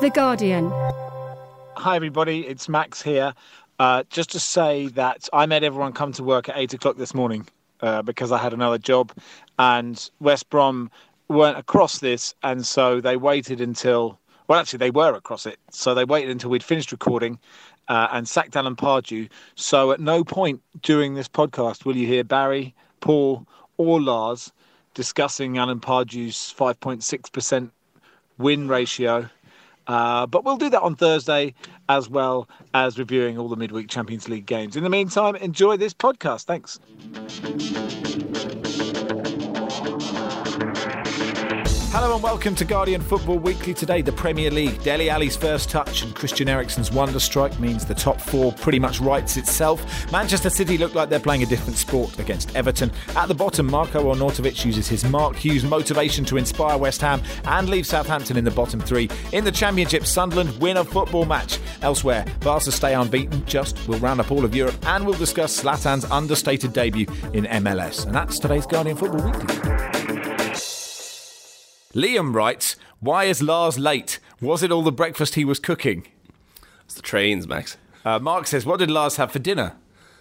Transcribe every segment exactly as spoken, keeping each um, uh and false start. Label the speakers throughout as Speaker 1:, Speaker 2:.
Speaker 1: The Guardian.
Speaker 2: Hi everybody, it's Max here. Uh, just to say that I made everyone come to work at eight o'clock this morning uh, because I had another job, and West Brom weren't across this, and so they waited until, well actually they were across it, so they waited until we'd finished recording uh, and sacked Alan Pardew. So at no point during this podcast will you hear Barry, Paul or Lars discussing Alan Pardew's five point six percent win ratio. Uh, but we'll do that on Thursday, as well as reviewing all the midweek Champions League games. In the meantime, enjoy this podcast. Thanks. Hello and welcome to Guardian Football Weekly. Today, the Premier League. Dele Alli's first touch and Christian Eriksen's wonder strike means the top four pretty much writes itself. Manchester City look like they're playing a different sport against Everton. At the bottom, Marco Arnautovic uses his Mark Hughes motivation to inspire West Ham and leave Southampton in the bottom three. In the Championship, Sunderland win a football match. Elsewhere, Barca stay unbeaten. Just we'll round up all of Europe and we'll discuss Zlatan's understated debut in M L S. And that's today's Guardian Football Weekly. Liam writes, why is Lars late? Was it all the breakfast he was cooking?
Speaker 3: It's the trains, Max.
Speaker 2: Uh, Mark says, what did Lars have for dinner?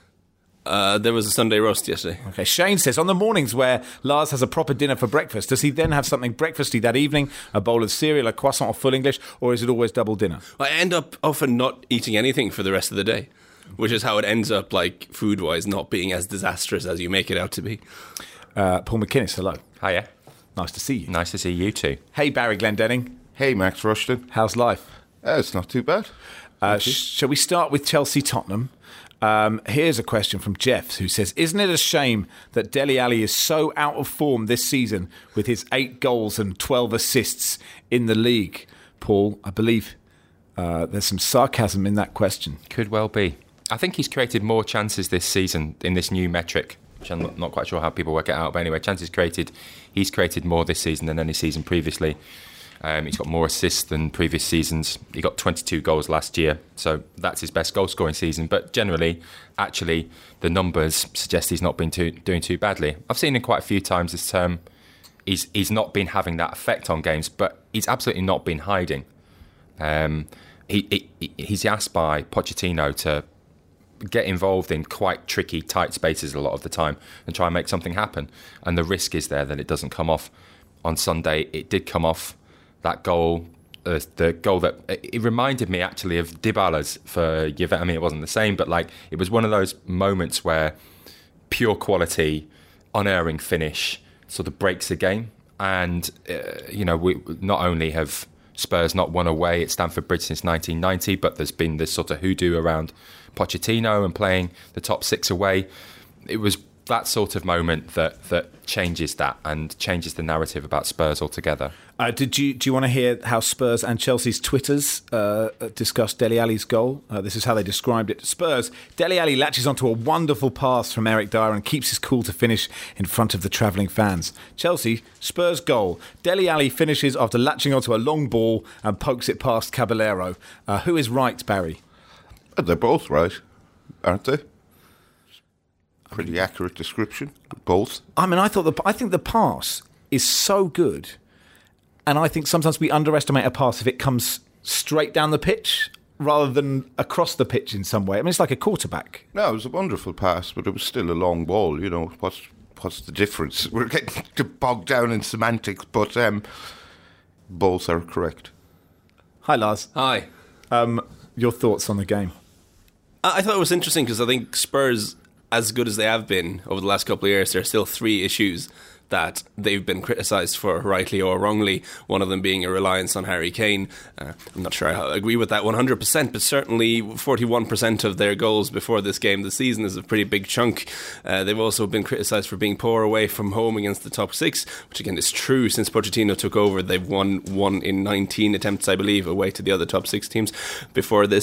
Speaker 3: Uh, there was a Sunday roast yesterday.
Speaker 2: Okay, Shane says, on the mornings where Lars has a proper dinner for breakfast, does he then have something breakfasty that evening? A bowl of cereal, a croissant or full English, or is it always double dinner?
Speaker 3: I end up often not eating anything for the rest of the day, which is how it ends up, like, food-wise, not being as disastrous as you make it out to be.
Speaker 2: Uh, Paul McInnes, hello.
Speaker 4: Hiya.
Speaker 2: Nice to see you.
Speaker 4: Nice to see you too.
Speaker 2: Hey, Barry Glendenning.
Speaker 5: Hey, Max Rushton.
Speaker 2: How's life?
Speaker 5: Uh, it's not too bad.
Speaker 2: Uh, sh- shall we start with Chelsea-Tottenham? Um, here's a question from Jeff, who says, isn't it a shame that Dele Alli is so out of form this season with his eight goals and twelve assists in the league? Paul, I believe uh, there's some sarcasm in that question.
Speaker 4: Could well be. I think he's created more chances this season in this new metric, which I'm not quite sure how people work it out. But anyway, chances created, he's created more this season than any season previously. Um, he's got more assists than previous seasons. He got twenty-two goals last year, so that's his best goal-scoring season. But generally, actually, the numbers suggest he's not been too, doing too badly. I've seen him quite a few times this term. He's he's not been having that effect on games, but he's absolutely not been hiding. Um, he, he he's asked by Pochettino to get involved in quite tricky, tight spaces a lot of the time and try and make something happen. And the risk is there that it doesn't come off. On Sunday, it did come off. That goal, uh, the goal that, it reminded me actually of Dybala's for Juventus. I mean, it wasn't the same, but like it was one of those moments where pure quality, unerring finish sort of breaks a game. And, uh, you know, we not only have Spurs not won away at Stamford Bridge since nineteen ninety, but there's been this sort of hoodoo around Pochettino and playing the top six away. It was that sort of moment that that changes that and changes the narrative about Spurs altogether.
Speaker 2: Uh, did you do you want to hear how Spurs and Chelsea's Twitters uh, discussed Dele Alli's goal? Uh, this is how they described it. Spurs, Dele Alli latches onto a wonderful pass from Eric Dyer and keeps his cool to finish in front of the travelling fans. Chelsea, Spurs goal. Dele Alli finishes after latching onto a long ball and pokes it past Caballero. Uh, who is right, Barry?
Speaker 5: They're both right, aren't they? Pretty accurate description, both.
Speaker 2: I mean, I thought the I think the pass is so good, and I think sometimes we underestimate a pass if it comes straight down the pitch rather than across the pitch in some way. I mean, it's like a quarterback.
Speaker 5: No, it was a wonderful pass, but it was still a long ball. You know, what's what's the difference? We're getting bogged down in semantics, but um, both are correct.
Speaker 2: Hi, Lars.
Speaker 3: Hi.
Speaker 2: Um, your thoughts on the game?
Speaker 3: I thought it was interesting because I think Spurs, as good as they have been over the last couple of years, there are still three issues that they've been criticised for, rightly or wrongly, one of them being a reliance on Harry Kane. Uh, I'm not sure I agree with that one hundred percent, but certainly forty-one percent of their goals before this game this season is a pretty big chunk. Uh, they've also been criticised for being poor away from home against the top six, which again is true. Since Pochettino took over, they've won one in nineteen attempts, I believe, away to the other top six teams before this.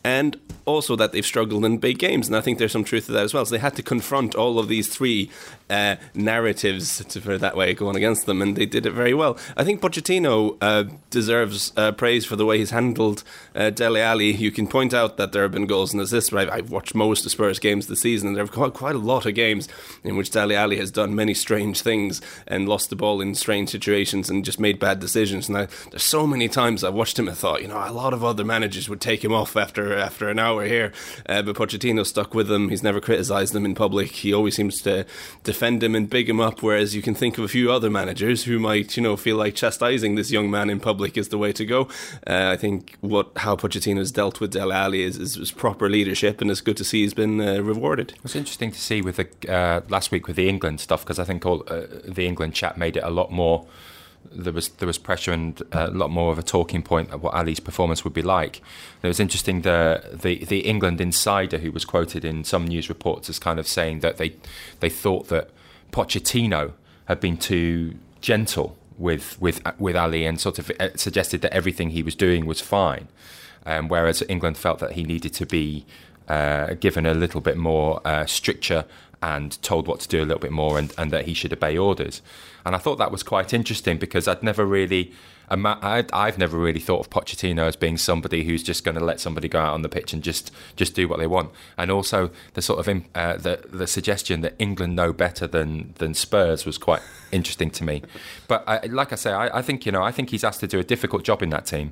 Speaker 3: and also that they've struggled in big games. And I think there's some truth to that as well. So they had to confront all of these three uh, narratives, to put it that way, going against them, and they did it very well. I think Pochettino uh, deserves uh, praise for the way he's handled uh, Dele Alli. You can point out that there have been goals and assists. Right? I've watched most of Spurs games this season, and there have quite, quite a lot of games in which Dele Alli has done many strange things and lost the ball in strange situations and just made bad decisions. And I, there's so many times I've watched him and thought, you know, a lot of other managers would take him off after after an hour here, uh, but Pochettino stuck with him. He's never criticised him in public. He always seems to defend him and big him up, whereas you can think of a few other managers who might, you know, feel like chastising this young man in public is the way to go. Uh, I think what how Pochettino's dealt with Dele Alli is, is, is proper leadership, and it's good to see he's been uh, rewarded.
Speaker 4: It's interesting to see with the uh, last week with the England stuff, because I think all uh, the England chat made it a lot more. There was there was pressure and a lot more of a talking point of what Ali's performance would be like. It was interesting the the the England insider who was quoted in some news reports as kind of saying that they they thought that Pochettino had been too gentle with with with Ali and sort of suggested that everything he was doing was fine, um, whereas England felt that he needed to be uh, given a little bit more uh, stricture and told what to do a little bit more, and, and that he should obey orders. And I thought that was quite interesting because I'd never really, I'd, I've never really thought of Pochettino as being somebody who's just going to let somebody go out on the pitch and just, just do what they want. And also the sort of uh, the the suggestion that England know better than than Spurs was quite interesting to me. But I, like I say, I, I think you know I think he's asked to do a difficult job in that team.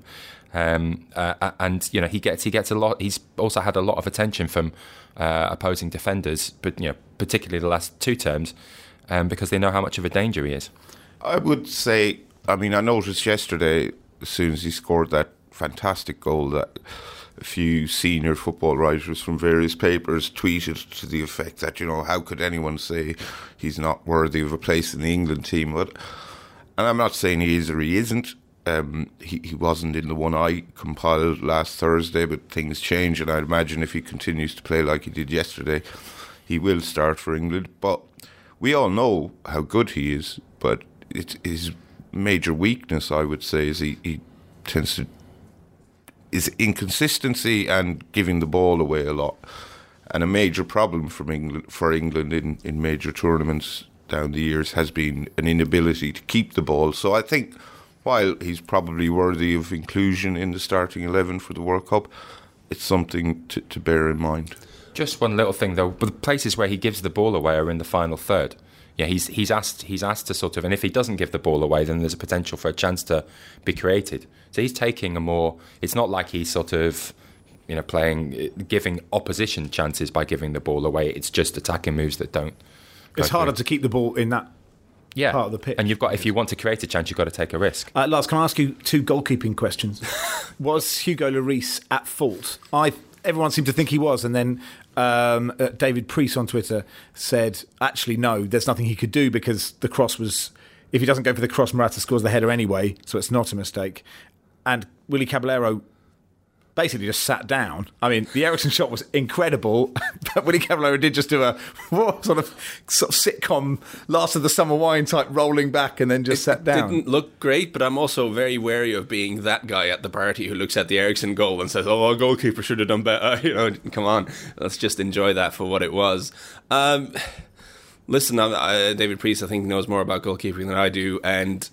Speaker 4: Um, uh, and you know he gets he gets a lot. He's also had a lot of attention from uh, opposing defenders, but you know particularly the last two terms, um, because they know how much of a danger he is.
Speaker 5: I would say. I mean, I noticed yesterday, as soon as he scored that fantastic goal, that a few senior football writers from various papers tweeted to the effect that you know how could anyone say he's not worthy of a place in the England team? But and I'm not saying he is or he isn't. Um, he, he wasn't in the one I compiled last Thursday, but things change, and I'd imagine if he continues to play like he did yesterday, he will start for England. But we all know how good he is, but it's his major weakness, I would say, is he, he tends to is inconsistency and giving the ball away a lot. And a major problem from England, for England in, in major tournaments down the years has been an inability to keep the ball. So I think while he's probably worthy of inclusion in the starting eleven for the World Cup, it's something to, to bear in mind.
Speaker 4: Just one little thing though, but the places where he gives the ball away are in the final third. Yeah, he's he's asked he's asked to sort of, and if he doesn't give the ball away, then there's a potential for a chance to be created. So he's taking a more. It's not like he's sort of, you know, playing giving opposition chances by giving the ball away. It's just attacking moves that don't.
Speaker 1: It's harder to keep the ball in that.
Speaker 4: Yeah,
Speaker 1: part of the pitch.
Speaker 4: And you've got, if you want to create a chance, you've got to take a risk.
Speaker 1: Uh, Lars, can I ask you two goalkeeping questions? Was Hugo Lloris at fault? I everyone seemed to think he was, and then um, uh, David Priest on Twitter said, actually, no, there's nothing he could do because the cross was. If he doesn't go for the cross, Morata scores the header anyway, so it's not a mistake. And Willy Caballero basically just sat down. I mean, the Eriksen shot was incredible, but Willy Caballero did just do a what, sort of sort of sitcom Last of the Summer Wine type rolling back and then just
Speaker 3: it
Speaker 1: sat down.
Speaker 3: Didn't look great, but I'm also very wary of being that guy at the party who looks at the Eriksen goal and says, "Oh, our goalkeeper should have done better." You know, come on, let's just enjoy that for what it was. Um, listen, I, David Priest, I think, knows more about goalkeeping than I do, and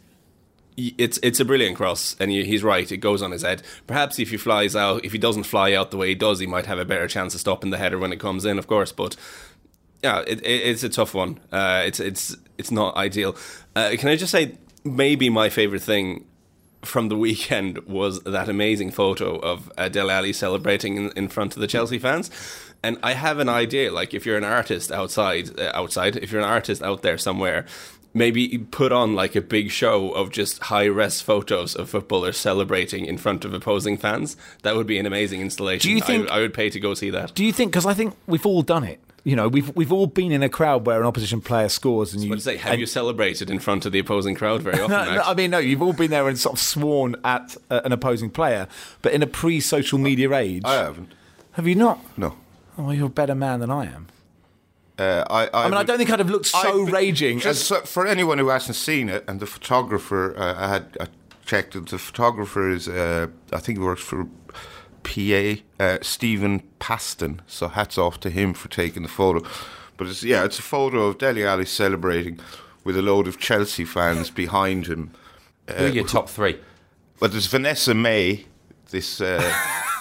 Speaker 3: It's it's a brilliant cross, and he's right. It goes on his head. Perhaps if he flies out, if he doesn't fly out the way he does, he might have a better chance of stopping the header when it comes in, of course. But yeah, it, it, it's a tough one. Uh, it's it's it's not ideal. Uh, can I just say, maybe my favourite thing from the weekend was that amazing photo of uh, Dele Alli celebrating in, in front of the Chelsea fans. And I have an idea, like if you're an artist outside, uh, outside, if you're an artist out there somewhere, maybe put on like a big show of just high-res photos of footballers celebrating in front of opposing fans. That would be an amazing installation.
Speaker 1: Do you think,
Speaker 3: I, I would pay to go see that.
Speaker 1: Do you think, because I think we've all done it. You know, we've we've all been in a crowd where an opposition player scores, and you.
Speaker 3: But say, have
Speaker 1: and,
Speaker 3: you celebrated in front of the opposing crowd very often?
Speaker 1: no, no, I mean, no. You've all been there and sort of sworn at uh, an opposing player, but in a pre-social media age,
Speaker 5: I haven't.
Speaker 1: Have you not?
Speaker 5: No.
Speaker 1: Oh, well, you're a better man than I am.
Speaker 5: Uh, I, I,
Speaker 1: I mean,
Speaker 5: would,
Speaker 1: I don't think I'd have looked so
Speaker 5: I'd,
Speaker 1: raging.
Speaker 5: Just
Speaker 1: as,
Speaker 5: so, for anyone who hasn't seen it, and the photographer, uh, I had I checked it. The photographer is, uh, I think, he works for P A, uh, Stephen Paston. So hats off to him for taking the photo. But it's, yeah, it's a photo of Dele Alli celebrating with a load of Chelsea fans behind him.
Speaker 4: Uh, Who are your top three?
Speaker 5: Well, there's Vanessa May, this uh,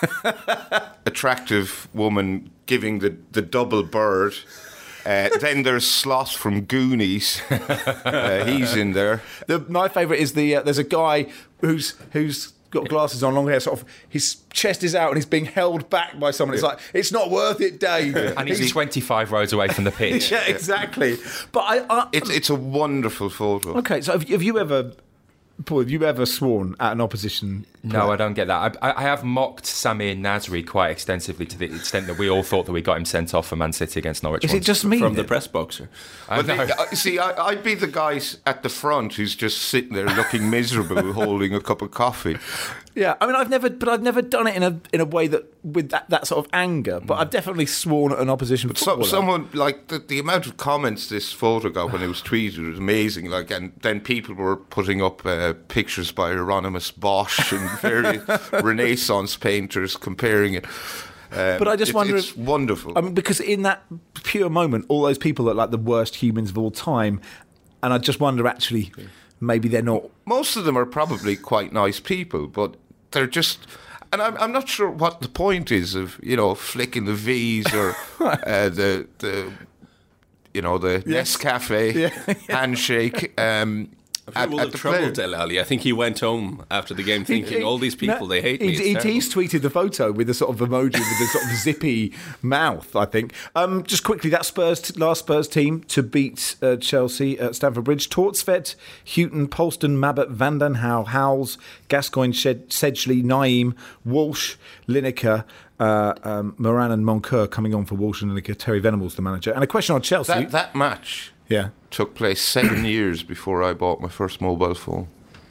Speaker 5: attractive woman giving the, the double bird. Uh, then there's Sloth from Goonies. Uh, he's in there.
Speaker 1: The, my favourite is the uh, there's a guy who's who's got glasses on, long hair. Sort of his chest is out and he's being held back by someone. It's like, it's not worth it, Dave.
Speaker 4: And he's twenty-five rows away from the pitch.
Speaker 1: Yeah, exactly. But I, I
Speaker 5: it's it's a wonderful photo.
Speaker 1: Okay, so have, have you ever, Paul? Have you ever sworn at an opposition?
Speaker 4: No, player? I don't get that. I, I have mocked Samir Nasri quite extensively to the extent that we all thought that we got him sent off for Man City against Norwich.
Speaker 1: Is
Speaker 4: once.
Speaker 1: it just me
Speaker 3: from
Speaker 1: then?
Speaker 3: the press boxer?
Speaker 4: I
Speaker 5: But
Speaker 4: know.
Speaker 5: the, see, I, I'd be the guys at the front who's just sitting there looking miserable, holding a cup of coffee.
Speaker 1: Yeah, I mean, I've never, but I've never done it in a in a way that with that, that sort of anger. But I've definitely sworn at an opposition
Speaker 5: So,
Speaker 1: footballer.
Speaker 5: someone like the, the amount of comments this photo got when it was tweeted was amazing. Like, and then people were putting up uh, pictures by Hieronymus Bosch and various Renaissance painters comparing it. Um,
Speaker 1: But I just
Speaker 5: it's,
Speaker 1: wonder
Speaker 5: it's
Speaker 1: if-
Speaker 5: wonderful.
Speaker 1: I mean, because in that pure moment, all those people look like the worst humans of all time, and I just wonder, actually, maybe they're not.
Speaker 5: Most of them are probably quite nice people, but they're just. And I'm, I'm not sure what the point is of, you know, flicking the V's or uh, the the you know the
Speaker 1: Yes.
Speaker 5: Nescafe
Speaker 1: Yeah.
Speaker 5: handshake. Um,
Speaker 3: I
Speaker 5: at,
Speaker 3: will
Speaker 5: at
Speaker 3: have
Speaker 5: the
Speaker 3: troubled
Speaker 5: player.
Speaker 3: Dele Alli. I think he went home after the game thinking,
Speaker 1: He-
Speaker 3: all these people,
Speaker 1: no,
Speaker 3: they hate me.
Speaker 1: He,
Speaker 3: It's
Speaker 1: he,
Speaker 3: terrible.
Speaker 1: he's tweeted the photo with the sort of emoji with the sort of zippy mouth, I think. Um, just quickly, that Spurs last Spurs team to beat uh, Chelsea at Stamford Bridge: Tortsvet, Houghton, Polston, Mabbott, Van den Houw, Howells, Gascoigne, Shed, Sedgley, Naeem, Walsh, Lineker. Uh, um, Moran and Moncur coming on for Walsh and Lineker. Terry Venables, the manager. And a question on Chelsea.
Speaker 5: That, that match
Speaker 1: yeah.
Speaker 5: took place seven years before I bought my first mobile phone.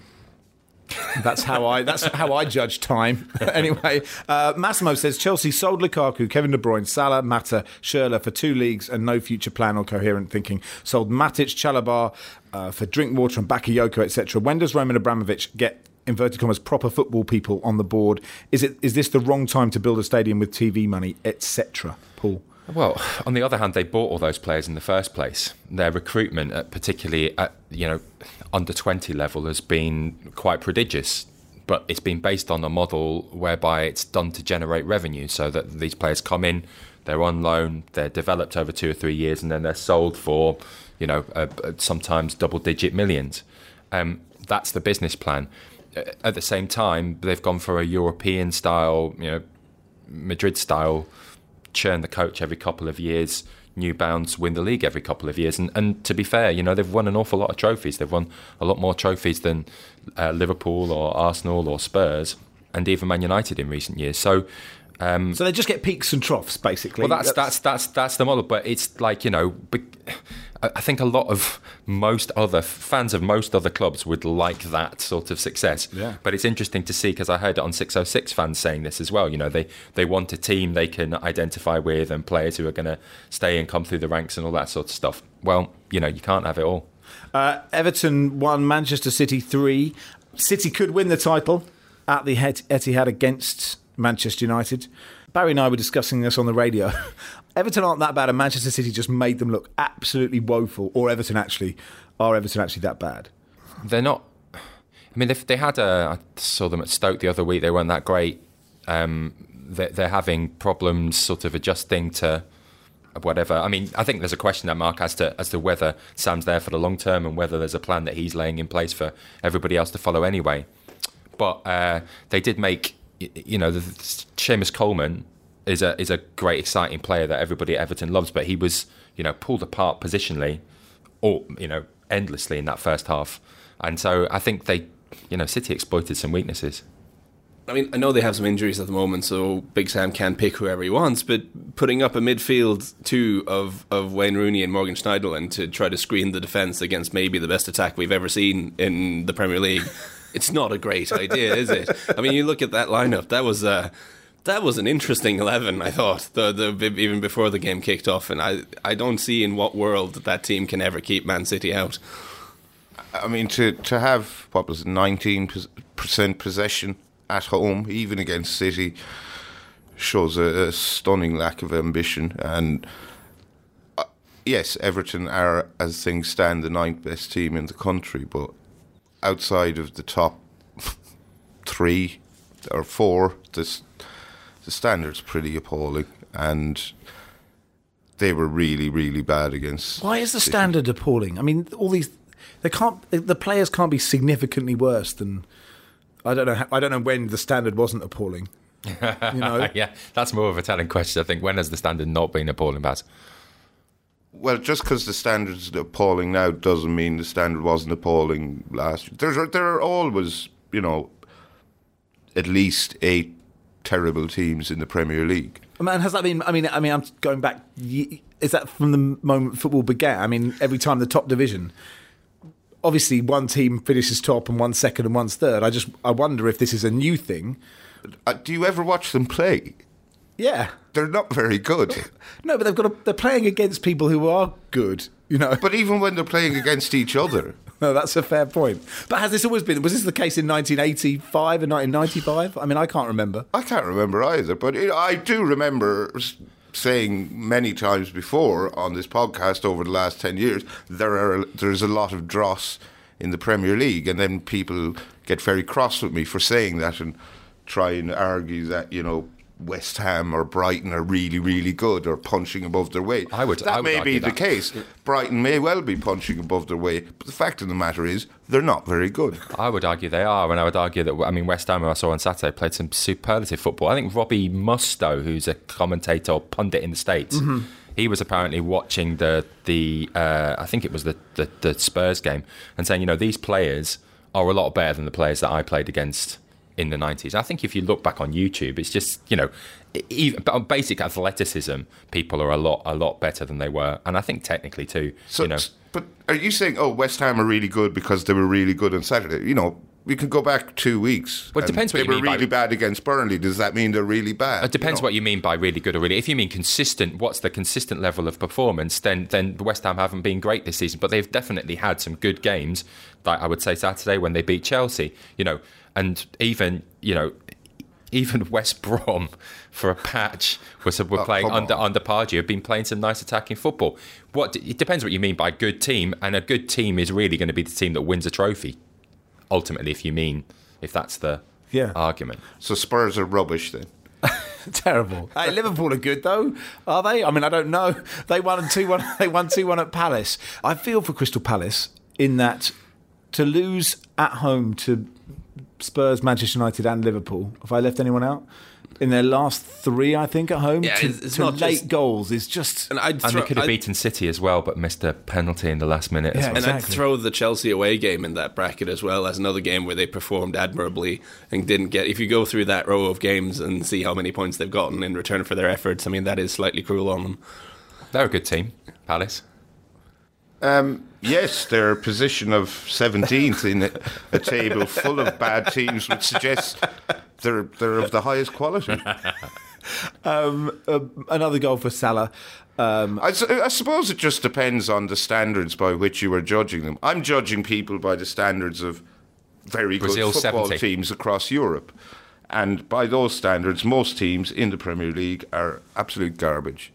Speaker 1: That's how I. That's how I judge time. Anyway, uh, Massimo says Chelsea sold Lukaku, Kevin De Bruyne, Salah, Mata, Schürrle for two leagues and no future plan or coherent thinking. Sold Matic, Chalobah uh, for Drinkwater and Bakayoko, et cetera. When does Roman Abramovich get inverted commas proper football people on the board? Is it is this the wrong time to build a stadium with T V money, et cetera? Paul.
Speaker 4: Well, on the other hand, they bought all those players in the first place. Their recruitment, at, particularly at you know under twenty level, has been quite prodigious. But it's been based on a model whereby it's done to generate revenue, so that these players come in, they're on loan, they're developed over two or three years, and then they're sold for you know uh, sometimes double-digit millions. Um, that's the business plan. At the same time, they've gone for a European style, you know, Madrid style. Churn the coach every couple of years, new bounds, win the league every couple of years. And, and to be fair, you know, they've won an awful lot of trophies. They've won a lot more trophies than uh, Liverpool or Arsenal or Spurs and even Man United in recent years. So, um,
Speaker 1: So they just get peaks and troughs, basically.
Speaker 4: well, that's that's that's that's the model. But it's like, you know, be- I think a lot of most other fans of most other clubs would like that sort of success.
Speaker 1: Yeah.
Speaker 4: But it's interesting to see, because I heard it on six oh six fans saying this as well. You know, they, they want a team they can identify with and players who are going to stay and come through the ranks and all that sort of stuff. Well, you know, you can't have it all.
Speaker 1: Uh, Everton won, Manchester City three. City could win the title at the Het- Etihad against Manchester United. Barry and I were discussing this on the radio. Everton aren't that bad, and Manchester City just made them look absolutely woeful. Or Everton actually are Everton actually that bad?
Speaker 4: They're not. I mean, they they had a. I saw them at Stoke the other week. They weren't that great. Um, they're, they're having problems, sort of adjusting to whatever. I mean, I think there's a question that Mark as to as to whether Sam's there for the long term and whether there's a plan that he's laying in place for everybody else to follow anyway. But uh, they did make, you know, the, the Seamus Coleman is a is a great, exciting player that everybody at Everton loves, but he was, you know, pulled apart positionally, or you know, endlessly in that first half, and so I think they, you know, City exploited some weaknesses.
Speaker 3: I mean, I know they have some injuries at the moment, so Big Sam can pick whoever he wants, but putting up a midfield two of, of Wayne Rooney and Morgan Schneiderlin to try to screen the defence against maybe the best attack we've ever seen in the Premier League, it's not a great idea, is it? I mean, you look at that lineup, that was uh, that was an interesting eleven, I thought, the, the, even before the game kicked off, and I, I don't see in what world that team can ever keep Man City out.
Speaker 5: I mean, to, to have, what was it, nineteen percent possession at home, even against City, shows a, a stunning lack of ambition. And uh, yes, Everton are, as things stand, the ninth best team in the country, but outside of the top three or four, this, the standard's pretty appalling, and they were really, really bad against.
Speaker 1: Why is the
Speaker 5: City.
Speaker 1: standard appalling? I mean, all these they can't. The players can't be significantly worse than. I don't know. how- I don't know when the standard wasn't appalling. You know,
Speaker 4: yeah, that's more of a telling question. I think, when has the standard not been appalling, Baz?
Speaker 5: Well, just because the standard's appalling now doesn't mean the standard wasn't appalling last year. There's, there are always, you know, at least eight terrible teams in the Premier League.
Speaker 1: man, has that been? I mean, I mean, I'm going back. ye- Is that from the moment football began? I mean, every time the top division. Obviously, one team finishes top and one's second and one's third. I just I wonder if this is a new thing.
Speaker 5: Uh, do you ever watch them play?
Speaker 1: Yeah.
Speaker 5: They're not very good.
Speaker 1: No, but they've got a, they're playing against people who are good. You know.
Speaker 5: But even when they're playing against each other,
Speaker 1: No, that's a fair point. But has this always been? Was this the case in nineteen eighty-five and nineteen ninety-five? I mean, I can't remember.
Speaker 5: I can't remember either. But it, I do remember s- saying many times before on this podcast over the last ten years, there are there's a lot of dross in the Premier League, and then people get very cross with me for saying that and try and argue that, you know, West Ham or Brighton are really, really good or punching above their weight.
Speaker 4: I would-
Speaker 5: that
Speaker 4: I would
Speaker 5: may be
Speaker 4: argue
Speaker 5: the
Speaker 4: that.
Speaker 5: case. Brighton may well be punching above their weight, but the fact of the matter is they're not very good.
Speaker 4: I would argue they are, and I would argue that, I mean, West Ham, who I saw on Saturday, played some superlative football. I think Robbie Mustoe, who's a commentator or pundit in the States,
Speaker 1: Mm-hmm.
Speaker 4: he was apparently watching the, the uh, I think it was the, the, the Spurs game, and saying, you know, these players are a lot better than the players that I played against in the nineties. I think if you look back on YouTube, it's just, you know, even on basic athleticism, people are a lot a lot better than they were, and I think technically too.
Speaker 5: So,
Speaker 4: you know,
Speaker 5: but are you saying, oh, West Ham are really good because they were really good on Saturday? You know, we can go back two weeks.
Speaker 4: Well, it
Speaker 5: and
Speaker 4: depends what
Speaker 5: they
Speaker 4: you
Speaker 5: were
Speaker 4: mean by-
Speaker 5: really bad against Burnley. Does that mean they're really bad?
Speaker 4: It depends
Speaker 5: you know?
Speaker 4: what you mean by really good or really. If you mean consistent, what's the consistent level of performance? Then, then West Ham haven't been great this season, but they've definitely had some good games. Like I would say Saturday when they beat Chelsea, you know, and even you know, even West Brom for a patch was were
Speaker 5: Oh,
Speaker 4: playing
Speaker 5: come
Speaker 4: under
Speaker 5: on.
Speaker 4: under Pardew, have been playing some nice attacking football. What it depends what you mean by good team, and a good team is really going to be the team that wins a trophy. Ultimately, if you mean if that's the
Speaker 1: Yeah.
Speaker 4: argument.
Speaker 5: So Spurs are rubbish then.
Speaker 1: Terrible. Hey, Liverpool are good though, are they? I mean, I don't know. They won two one. They won two one at Palace. I feel for Crystal Palace in that to lose at home to Spurs, Manchester United, and Liverpool. Have I left anyone out? In their last three, I think, at home,
Speaker 3: Yeah,
Speaker 1: to,
Speaker 3: it's- it's
Speaker 1: to
Speaker 3: not
Speaker 1: late
Speaker 3: just-
Speaker 1: goals is just.
Speaker 3: And I'd
Speaker 4: And
Speaker 3: throw,
Speaker 4: they could have
Speaker 3: I'd-
Speaker 4: beaten City as well, but missed a penalty in the last minute. as
Speaker 1: Yeah,
Speaker 4: well.
Speaker 3: And I'd
Speaker 1: Exactly.
Speaker 3: throw the Chelsea away game in that bracket as well as another game where they performed admirably and didn't get. If you go through that row of games and see how many points they've gotten in return for their efforts, I mean, that is slightly cruel on them.
Speaker 4: They're a good team, Palace.
Speaker 5: Um, yes, their position of seventeenth in a, a table full of bad teams would suggest they're they're of the highest quality.
Speaker 1: Um, uh, another goal for Salah. Um,
Speaker 5: I, su- I suppose it just depends on the standards by which you are judging them. I'm judging people by the standards of very
Speaker 4: Brazil
Speaker 5: good football
Speaker 4: seventy.
Speaker 5: teams across Europe. And by those standards, most teams in the Premier League are absolute garbage.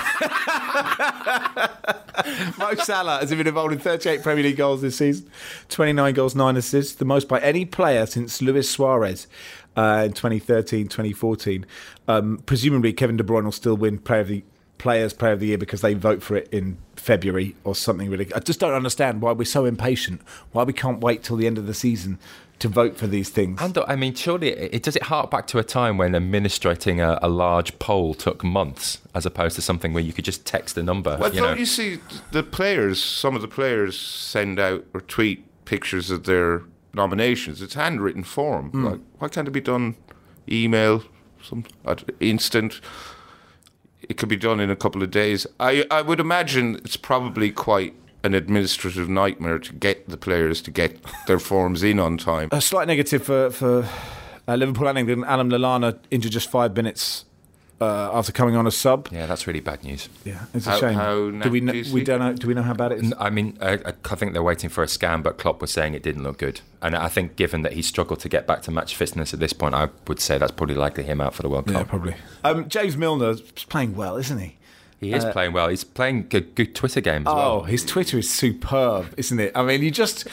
Speaker 1: Mo Salah has been involved in thirty-eight Premier League goals this season, twenty-nine goals, nine assists, the most by any player since Luis Suarez uh, in twenty thirteen, twenty fourteen. Um, presumably, Kevin De Bruyne will still win Player of the Players Player of the Year because they vote for it in February or something. Really, I just don't understand why we're so impatient. Why we can't wait till the end of the season to vote for these things.
Speaker 4: And I mean, surely it, it does it hark back to a time when administrating a, a large poll took months, as opposed to something where you could just text a number.
Speaker 5: Well,
Speaker 4: you
Speaker 5: don't
Speaker 4: know?
Speaker 5: you see the players, some of the players send out or tweet pictures of their nominations. It's handwritten form. Like, why can't it be done email, some at instant? It could be done in a couple of days. I, I would imagine it's probably quite an administrative nightmare to get the players to get their forms in on time.
Speaker 1: A slight negative for, for uh, Liverpool and England. Alan Lallana injured just five minutes uh, after coming on a sub.
Speaker 4: Yeah, that's really bad news.
Speaker 1: Yeah, it's a
Speaker 5: How-
Speaker 1: shame.
Speaker 5: how
Speaker 1: do we
Speaker 5: knack
Speaker 1: know,
Speaker 5: do you
Speaker 1: we
Speaker 5: see?
Speaker 1: don't know? Do we know how bad it is?
Speaker 4: I mean, I, I think they're waiting for a scan, but Klopp was saying it didn't look good. And I think given that he struggled to get back to match fitness at this point, I would say that's probably likely him out for the World
Speaker 1: Yeah,
Speaker 4: Cup.
Speaker 1: probably. Um, James Milner's playing well, isn't he?
Speaker 4: He is playing well. He's playing a good Twitter game as
Speaker 1: Oh,
Speaker 4: well.
Speaker 1: his Twitter is superb, isn't it? I mean, you just.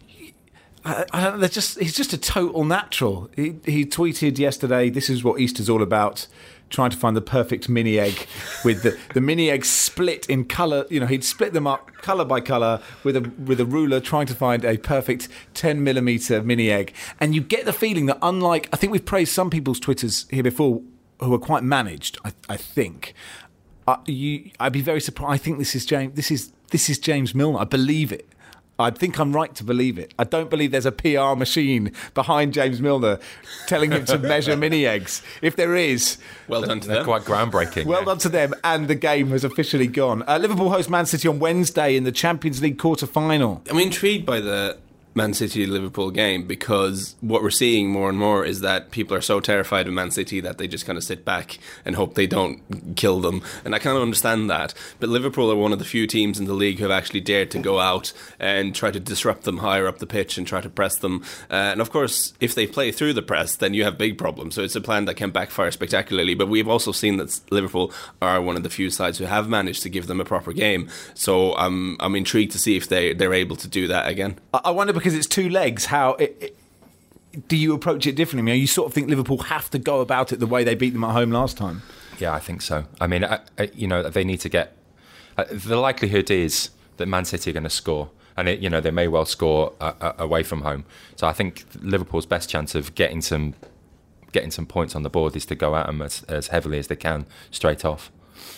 Speaker 1: I, I don't know, they're just he's just a total natural. He, he tweeted yesterday, this is what Easter's all about, trying to find the perfect mini egg with the, the mini egg split in colour. You know, he'd split them up colour by colour with a with a ruler, trying to find a perfect ten millimetre mini egg. And you get the feeling that, unlike, I think we've praised some people's Twitters here before who are quite managed, I, I think. Uh, you, I'd be very surprised. I think this is James. This is this is James Milner. I believe it. I think I'm right to believe it. I don't believe there's a P R machine behind James Milner telling him to measure mini eggs. If there is,
Speaker 3: Well done to
Speaker 4: They're
Speaker 3: them.
Speaker 4: quite groundbreaking.
Speaker 1: well done to them. And the game has officially gone. Uh, Liverpool host Man City on Wednesday in the Champions League quarter final.
Speaker 3: I'm intrigued by the Man City Liverpool game because what we're seeing more and more is that people are so terrified of Man City that they just kind of sit back and hope they don't kill them. And I kind of understand that. But Liverpool are one of the few teams in the league who have actually dared to go out and try to disrupt them higher up the pitch and try to press them. Uh, and of course, if they play through the press, then you have big problems. So it's a plan that can backfire spectacularly. But we've also seen that Liverpool are one of the few sides who have managed to give them a proper game. So I'm I'm intrigued to see if they, they're able to do that again.
Speaker 1: I, I wonder, because it's two legs, how it, it, do you approach it differently? I mean, you sort of think Liverpool have to go about it the way they beat them at home last time.
Speaker 4: Yeah, I think so. I mean, I, I, you know, they need to get. Uh, the likelihood is that Man City are going to score, and it, you know, they may well score uh, uh, away from home. So I think Liverpool's best chance of getting some getting some points on the board is to go at them as, as heavily as they can straight off.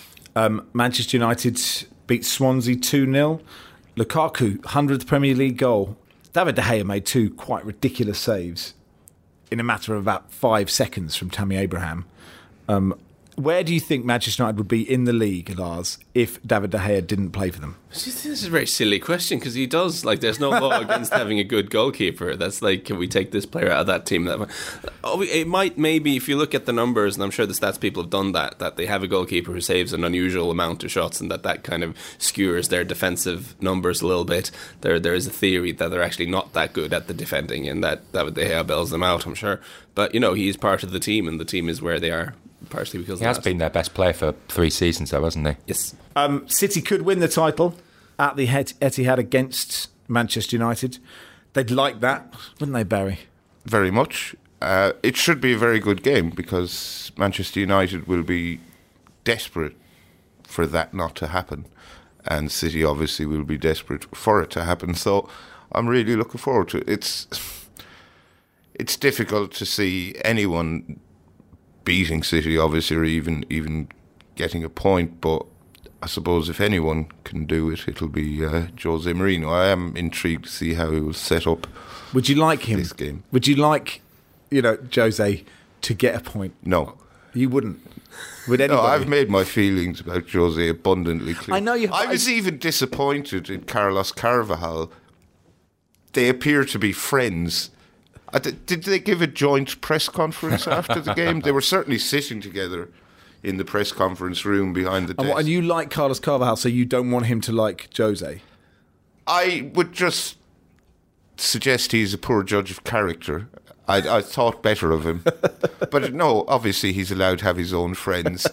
Speaker 1: Um, Manchester United beat Swansea two nil. Lukaku, hundredth Premier League goal. David De Gea made two quite ridiculous saves in a matter of about five seconds from Tammy Abraham. Um, where do you think Manchester United would be in the league, Lars, if David De Gea didn't play for them?
Speaker 3: This is a very silly question because he does, like, there's no law against having a good goalkeeper. That's like, can we take this player out of that team? Oh, it might, maybe, if you look at the numbers, and I'm sure the stats people have done that, that they have a goalkeeper who saves an unusual amount of shots and that that kind of skewers their defensive numbers a little bit. There, there is a theory that they're actually not that good at the defending and that David De Gea bails them out, I'm sure. But, you know, he is part of the team and the team is where they are, partially because
Speaker 4: He
Speaker 3: of
Speaker 4: has
Speaker 3: that.
Speaker 4: been their best player for three seasons, though, hasn't he?
Speaker 3: Yes.
Speaker 1: Um, City could win the title at the Het- Etihad against Manchester United. They'd like that, wouldn't they, Barry?
Speaker 5: Very much. Uh, it should be a very good game because Manchester United will be desperate for that not to happen, and City obviously will be desperate for it to happen. So I'm really looking forward to it. It's it's difficult to see anyone beating City, obviously, or even even getting a point, but I suppose if anyone can do it, it'll be uh, Jose Mourinho. I am intrigued to see how he will set up
Speaker 1: Would you like him?
Speaker 5: this game.
Speaker 1: Would you like, you know, Jose to get a point?
Speaker 5: No.
Speaker 1: You wouldn't. Would anybody?
Speaker 5: No, I've made my feelings about Jose abundantly clear.
Speaker 1: I know you have.
Speaker 5: I was even disappointed in Carlos Carvajal. They appear to be friends. Uh, Did did they give a joint press conference after the game? They were certainly sitting together in the press conference room behind the
Speaker 1: And,
Speaker 5: desk.
Speaker 1: what, and you like Carlos Carvajal, so you don't want him to like Jose?
Speaker 5: I would just suggest he's a poor judge of character. I, I thought better of him. But no, obviously he's allowed to have his own friends.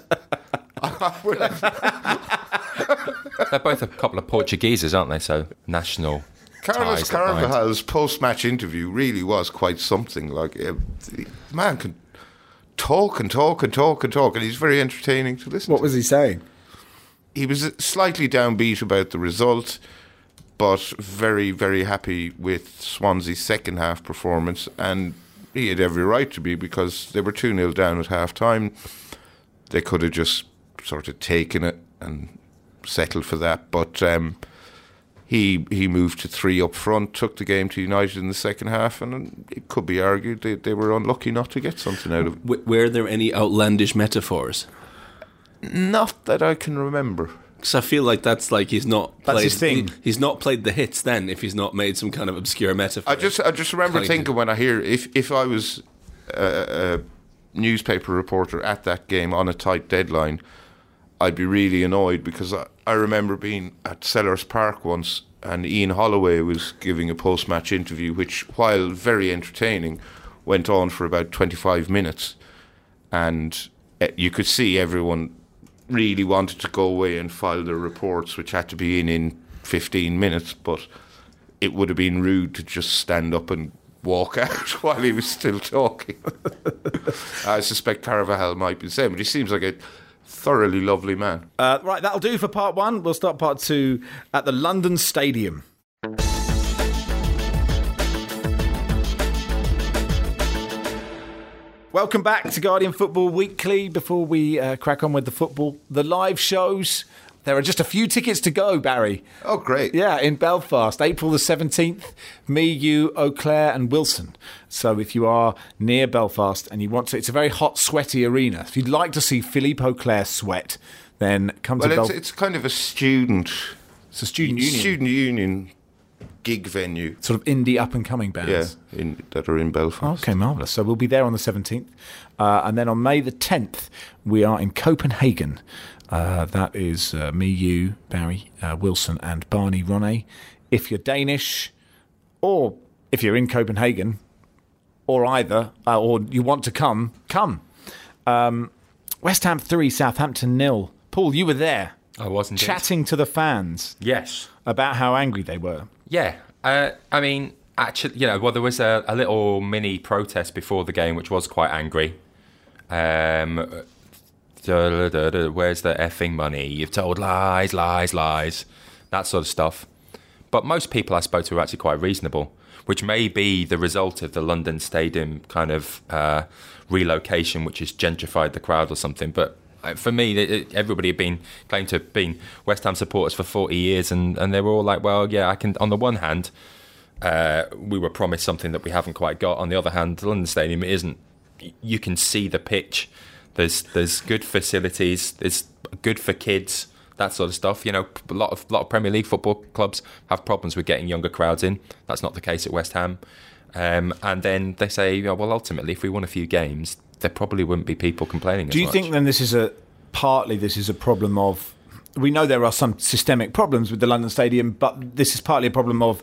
Speaker 4: They're both a couple of Portugueses, aren't they? So national
Speaker 5: Carlos
Speaker 4: ties that bind.
Speaker 5: Carvajal's post-match interview really was quite something. Like, uh, the man can talk and talk and talk and talk, and he's very entertaining to listen
Speaker 1: What
Speaker 5: to.
Speaker 1: was he saying?
Speaker 5: He was slightly downbeat about the result, but very, very happy with Swansea's second half performance, and he had every right to be because they were two nil down at half time. They could have just sort of taken it and settled for that, but um, he he moved to three up front, took the game to United in the second half, and it could be argued they, they were unlucky not to get something out of it.
Speaker 3: W- were there any outlandish metaphors?
Speaker 5: Not that I can remember.
Speaker 3: Because I feel like that's like he's not
Speaker 1: That's
Speaker 3: played,
Speaker 1: his thing.
Speaker 3: he- he's not played the hits then if he's not made some kind of obscure metaphor.
Speaker 5: I just I just remember
Speaker 3: Trying to-
Speaker 5: thinking when I hear if if I was uh, uh, newspaper reporter at that game on a tight deadline, I'd be really annoyed, because I, I remember being at Sellers Park once and Ian Holloway was giving a post-match interview, which, while very entertaining, went on for about twenty-five minutes. And you could see everyone really wanted to go away and file their reports, which had to be in in fifteen minutes, but it would have been rude to just stand up and walk out while he was still talking. I suspect Carvajal might be the same, but he seems like a thoroughly lovely man.
Speaker 1: Uh, right, that'll do for part one. We'll start part two at the London Stadium. Welcome back to Guardian Football Weekly. Before we uh, crack on with the football, the live shows, there are just a few tickets to go, Barry.
Speaker 5: Oh, great.
Speaker 1: Yeah, in Belfast, April the seventeenth. Me, you, Eau Claire and Wilson. So if you are near Belfast and you want to, it's a very hot, sweaty arena. If you'd like to see Philippe Auclair sweat, then come
Speaker 5: well,
Speaker 1: to
Speaker 5: it's,
Speaker 1: Belfast.
Speaker 5: it's kind of a student...
Speaker 1: It's a student union.
Speaker 5: Student union gig venue.
Speaker 1: Sort of indie up-and-coming bands.
Speaker 5: Yeah, in, that are in Belfast.
Speaker 1: Okay, marvellous. So we'll be there on the seventeenth. Uh, and then on May the tenth, we are in Copenhagen. Uh, that is uh, me, you, Barry, uh, Wilson and Barney Ronay. If you're Danish, or if you're in Copenhagen, or either, uh, or you want to come, come. Um, West Ham three, Southampton nil. Paul, you were there.
Speaker 4: I wasn't.
Speaker 1: Chatting to the fans.
Speaker 4: Yes.
Speaker 1: About how angry they were.
Speaker 4: Yeah. Uh, I mean, actually, you know, well, there was a, a little mini protest before the game, which was quite angry. Um... Where's the effing money? You've told lies, lies, lies. That sort of stuff. But most people I spoke to were actually quite reasonable, which may be the result of the London Stadium kind of uh, relocation, which has gentrified the crowd or something. But for me, it, everybody had been claimed to have been West Ham supporters for forty years, and, and they were all like, well, yeah, I can. On the one hand, uh, we were promised something that we haven't quite got. On the other hand, the London Stadium isn't. You can see the pitch. There's there's good facilities. It's good for kids. That sort of stuff. You know, a lot of lot of Premier League football clubs have problems with getting younger crowds in. That's not the case at West Ham. Um, and then they say, oh, well, ultimately, if we won a few games, there probably wouldn't be people complaining.
Speaker 1: Do
Speaker 4: as
Speaker 1: you
Speaker 4: much.
Speaker 1: think then this is a partly this is a problem of? We know there are some systemic problems with the London Stadium, but this is partly a problem of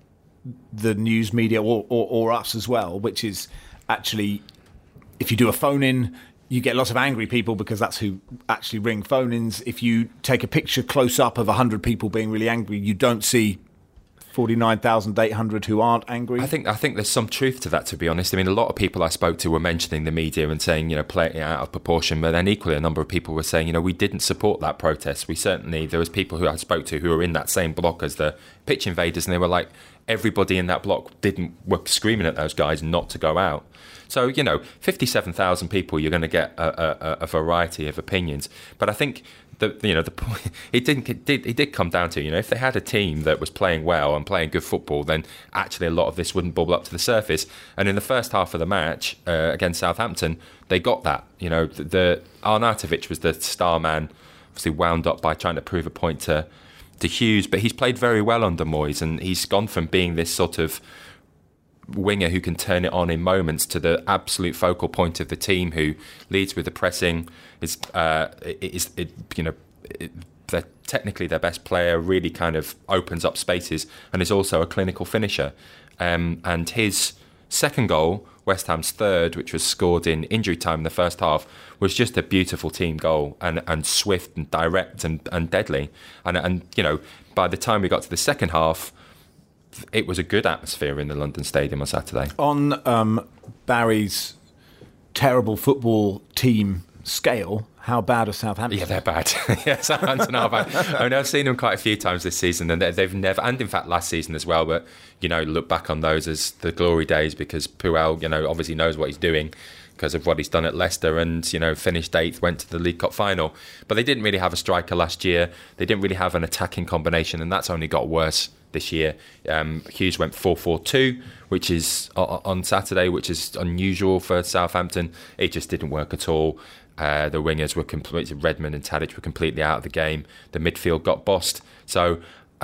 Speaker 1: the news media or, or, or us as well, which is actually if you do a phone in. You get lots of angry people because that's who actually ring phone-ins. If you take a picture close up of one hundred people being really angry, you don't see forty-nine thousand eight hundred who aren't angry.
Speaker 4: I think I think there's some truth to that, to be honest. I mean, a lot of people I spoke to were mentioning the media and saying, you know, playing it out of proportion. But then equally, a number of people were saying, you know, we didn't support that protest. We certainly, there was people who I spoke to who were in that same block as the pitch invaders, and they were like, everybody in that block didn't were screaming at those guys not to go out. So, you know, fifty-seven thousand people, you're going to get a, a, a variety of opinions. But I think, the you know, the point, it, didn't, it, did, it did come down to, you know, if they had a team that was playing well and playing good football, then actually a lot of this wouldn't bubble up to the surface. And in the first half of the match uh, against Southampton, they got that. You know, the, the Arnautovic was the star man, obviously wound up by trying to prove a point to, to Hughes. But he's played very well under Moyes, and he's gone from being this sort of winger who can turn it on in moments to the absolute focal point of the team, who leads with the pressing, is uh, is it, you know it, they're technically their best player, really kind of opens up spaces, and is also a clinical finisher. Um, and his second goal, West Ham's third, which was scored in injury time in the first half, was just a beautiful team goal, and, and swift and direct and, and deadly. And and you know by the time we got to the second half, it was a good atmosphere in the London Stadium on Saturday. On
Speaker 1: um, Barry's terrible football team scale, how bad are Southampton?
Speaker 4: Yeah, they're bad. yeah, Southampton are bad. I mean, I've seen them quite a few times this season, and they've never, and in fact last season as well, but, you know, look back on those as the glory days, because Puel, you know, obviously knows what he's doing because of what he's done at Leicester, and, you know, finished eighth, went to the League Cup final. But they didn't really have a striker last year. They didn't really have an attacking combination, and that's only got worse this year. Um, Hughes went four four two, which is uh, on Saturday, which is unusual for Southampton. It just didn't work at all. Uh, the wingers were completely, Redmond and Tadic were completely out of the game. The midfield got bossed. So I, I,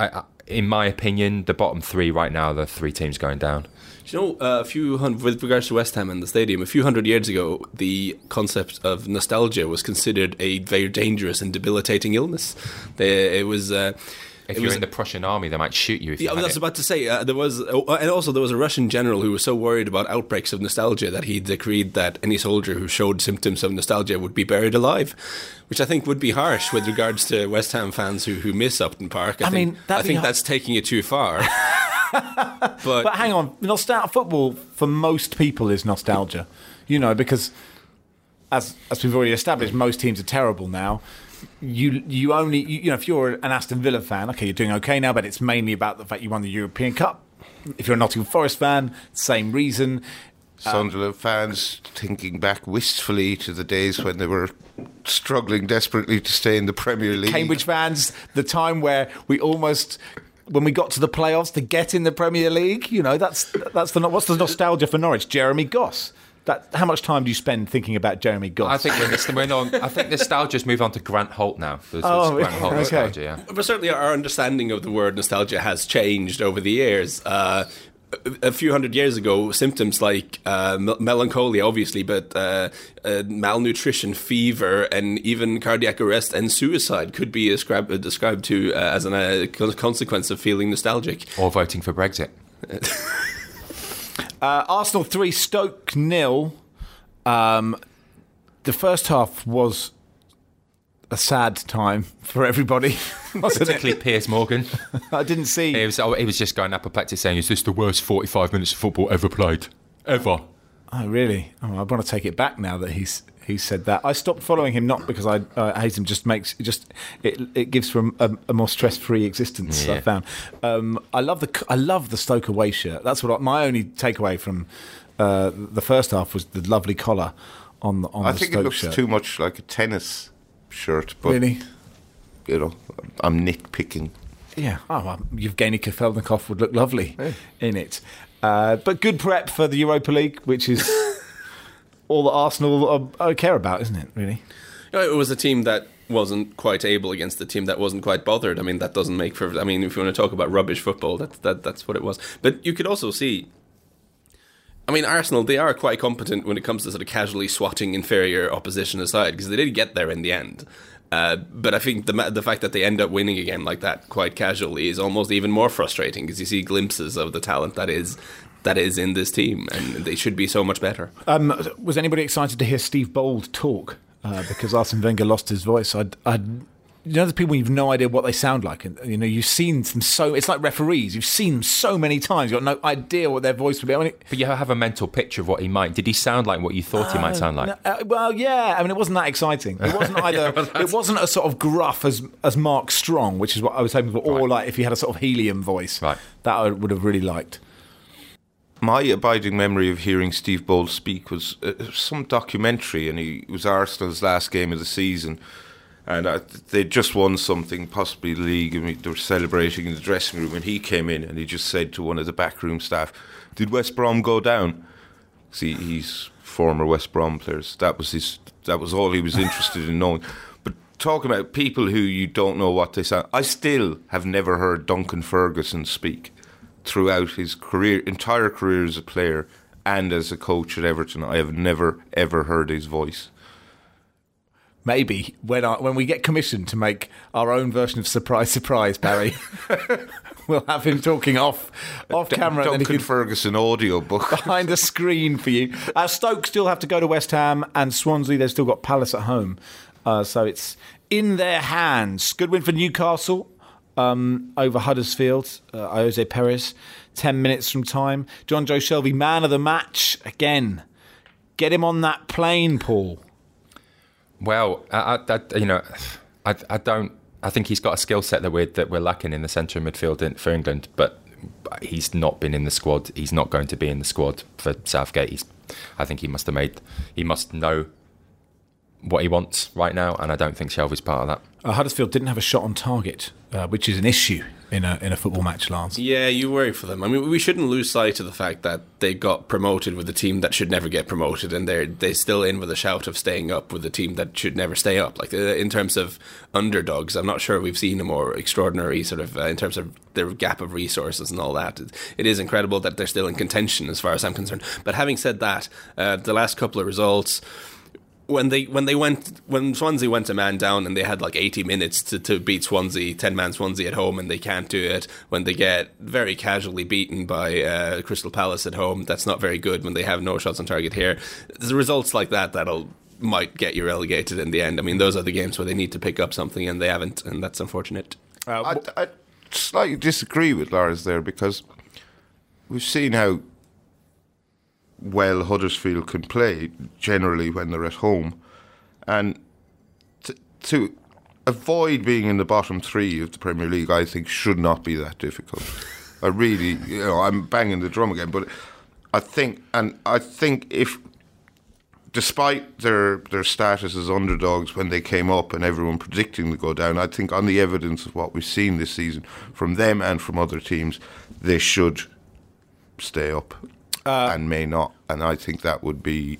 Speaker 4: in my opinion, the bottom three right now, the three teams going down.
Speaker 3: You know, uh, a few hundred, with regards to West Ham and the stadium, a few hundred years ago, the concept of nostalgia was considered a very dangerous and debilitating illness. They, it was. Uh,
Speaker 4: If
Speaker 3: it
Speaker 4: you're
Speaker 3: was,
Speaker 4: in the Prussian army, they might shoot you. If you
Speaker 3: yeah, I
Speaker 4: had
Speaker 3: was
Speaker 4: it.
Speaker 3: about to say uh, there was, uh, and also there was a Russian general who was so worried about outbreaks of nostalgia that he decreed that any soldier who showed symptoms of nostalgia would be buried alive, which I think would be harsh with regards to West Ham fans who, who miss Upton Park. I,
Speaker 1: I
Speaker 3: think,
Speaker 1: mean, that'd
Speaker 3: I
Speaker 1: be
Speaker 3: think
Speaker 1: har-
Speaker 3: that's taking it too far. but,
Speaker 1: But hang on, nostalgia football for most people is nostalgia, you know, because as as we've already established, most teams are terrible now. You you only you, you know if you're an Aston Villa fan, okay, you're doing okay now, but it's mainly about the fact you won the European Cup. If you're a Nottingham Forest fan, same reason.
Speaker 5: Sunderland fans thinking back wistfully to the days when they were struggling desperately to stay in the Premier League.
Speaker 1: Cambridge fans, the time where we almost, when we got to the playoffs to get in the Premier League, you know, that's that's the what's the nostalgia for Norwich? Jeremy Goss. That, how much time do you spend thinking about Jeremy Goss?
Speaker 4: I think we're, just, we're on. I think nostalgia's moved on to Grant Holt now. There's,
Speaker 1: Oh,
Speaker 4: there's Grant Holt
Speaker 1: okay.
Speaker 4: nostalgia. Yeah.
Speaker 3: But certainly our understanding of the word nostalgia has changed over the years. Uh, a, a few hundred years ago, symptoms like uh, mel- melancholia, obviously, but uh, uh, malnutrition, fever, and even cardiac arrest and suicide could be ascribed, uh, described to uh, as a uh, consequence of feeling nostalgic.
Speaker 4: Or voting for Brexit.
Speaker 1: Uh, Arsenal three, Stoke nil. Um, the first half was a sad time for everybody, wasn't it?
Speaker 4: Particularly Piers Morgan.
Speaker 1: I didn't see.
Speaker 4: He was, oh, he was just going apoplectic saying, is this the worst forty-five minutes of football ever played? Ever.
Speaker 1: Oh, really? Oh, I want to take it back now that he's he said that. I stopped following him not because I uh, hate him. Just makes it just it it gives for a, a more stress free existence.
Speaker 4: Yeah.
Speaker 1: I found. Um, I love the I love the Stoke away shirt. That's what I, my only takeaway from uh, the first half was the lovely collar on the on
Speaker 5: I
Speaker 1: the
Speaker 5: think
Speaker 1: Stoke
Speaker 5: it looks
Speaker 1: shirt.
Speaker 5: too much like a tennis shirt, but
Speaker 1: Really?
Speaker 5: you know, I'm nitpicking.
Speaker 1: Yeah. Oh, well, Yevgeny Kafelnikov would look lovely in it. Uh, but good prep for the Europa League, which is all that Arsenal are, are care about, isn't it, really?
Speaker 3: You know, it was a team that wasn't quite able against a team that wasn't quite bothered. I mean, that doesn't make for... I mean, if you want to talk about rubbish football, that, that that's what it was. But you could also see... I mean, Arsenal, they are quite competent when it comes to sort of casually swatting inferior opposition aside, because they did get there in the end. Uh, but I think the the fact that they end up winning a game like that quite casually is almost even more frustrating, because you see glimpses of the talent that is that is in this team, and they should be so much better.
Speaker 1: Um, was anybody excited to hear Steve Bold talk? Uh, because Arsene Wenger lost his voice. I'd, I'd, you know, the people you've no idea what they sound like, and you know you've seen them so. It's like referees. You've seen them so many times. You've got no idea what their voice would be. I mean,
Speaker 4: But you have a mental picture of what he might. Did he sound like what you thought he might sound like?
Speaker 1: No, uh, well, yeah. I mean, it wasn't that exciting. It wasn't either. It wasn't a sort of gruff as as Mark Strong, which is what I was hoping for, or
Speaker 4: Right.
Speaker 1: like if he had a sort of helium voice.
Speaker 4: Right.
Speaker 1: That I would have really liked.
Speaker 5: My abiding memory of hearing Steve Bold speak was uh, some documentary, and he it was Arsenal's last game of the season, and uh, they'd just won something, possibly the league, and we, they were celebrating in the dressing room, and he came in and he just said to one of the backroom staff, "Did West Brom go down?" See, he's former West Brom players. That was his. That was all he was interested in knowing. But talking about people who you don't know what they sound, I still have never heard Duncan Ferguson speak throughout his career, entire career as a player and as a coach at Everton. I have never ever heard his voice.
Speaker 1: Maybe when I, when we get commissioned to make our own version of Surprise, Surprise, Barry, we'll have him talking off off camera. and then he
Speaker 5: Duncan
Speaker 1: can-
Speaker 5: Ferguson audio book.
Speaker 1: behind a screen for you. Uh, Stoke still have to go to West Ham, and Swansea, they've still got Palace at home. Uh, so it's in their hands. Good win for Newcastle um, over Huddersfield. Uh, Jose Perez, ten minutes from time. John Joe Shelby, man of the match again. Get him on that plane, Paul.
Speaker 4: Well, I, I, I, you know, I, I don't. I think he's got a skill set that we're that we're lacking in the centre of midfield in, for England. But he's not been in the squad. He's not going to be in the squad for Southgate. He's, I think he must have made. He must know what he wants right now, and I don't think Shelby's part of that.
Speaker 1: Uh, Huddersfield didn't have a shot on target, uh, which is an issue in a in a football match, Lance.
Speaker 3: Yeah, you worry for them. I mean, we shouldn't lose sight of the fact that they got promoted with a team that should never get promoted, and they're they still in with a shout of staying up with a team that should never stay up. Like uh, in terms of underdogs, I'm not sure we've seen a more extraordinary sort of uh, in terms of their gap of resources and all that. It, it is incredible that they're still in contention, as far as I'm concerned. But having said that, uh, the last couple of results. When they when they went when Swansea went a man down and they had like eighty minutes to, to beat Swansea, ten man Swansea at home, and they can't do it. When they get very casually beaten by uh, Crystal Palace at home, that's not very good. When they have no shots on target here, there's results like that that'll might get you relegated in the end. I mean, those are the games where they need to pick up something and they haven't, and that's unfortunate.
Speaker 1: Uh,
Speaker 5: I, I slightly disagree with Lars there, because we've seen how well Huddersfield can play generally when they're at home, and to, to avoid being in the bottom three of the Premier League, I think should not be that difficult. I really, you know, I'm banging the drum again, but I think, and I think if, despite their their status as underdogs when they came up and everyone predicting to go down, I think on the evidence of what we've seen this season from them and from other teams, they should stay up. Uh, and may not, and I think that would be.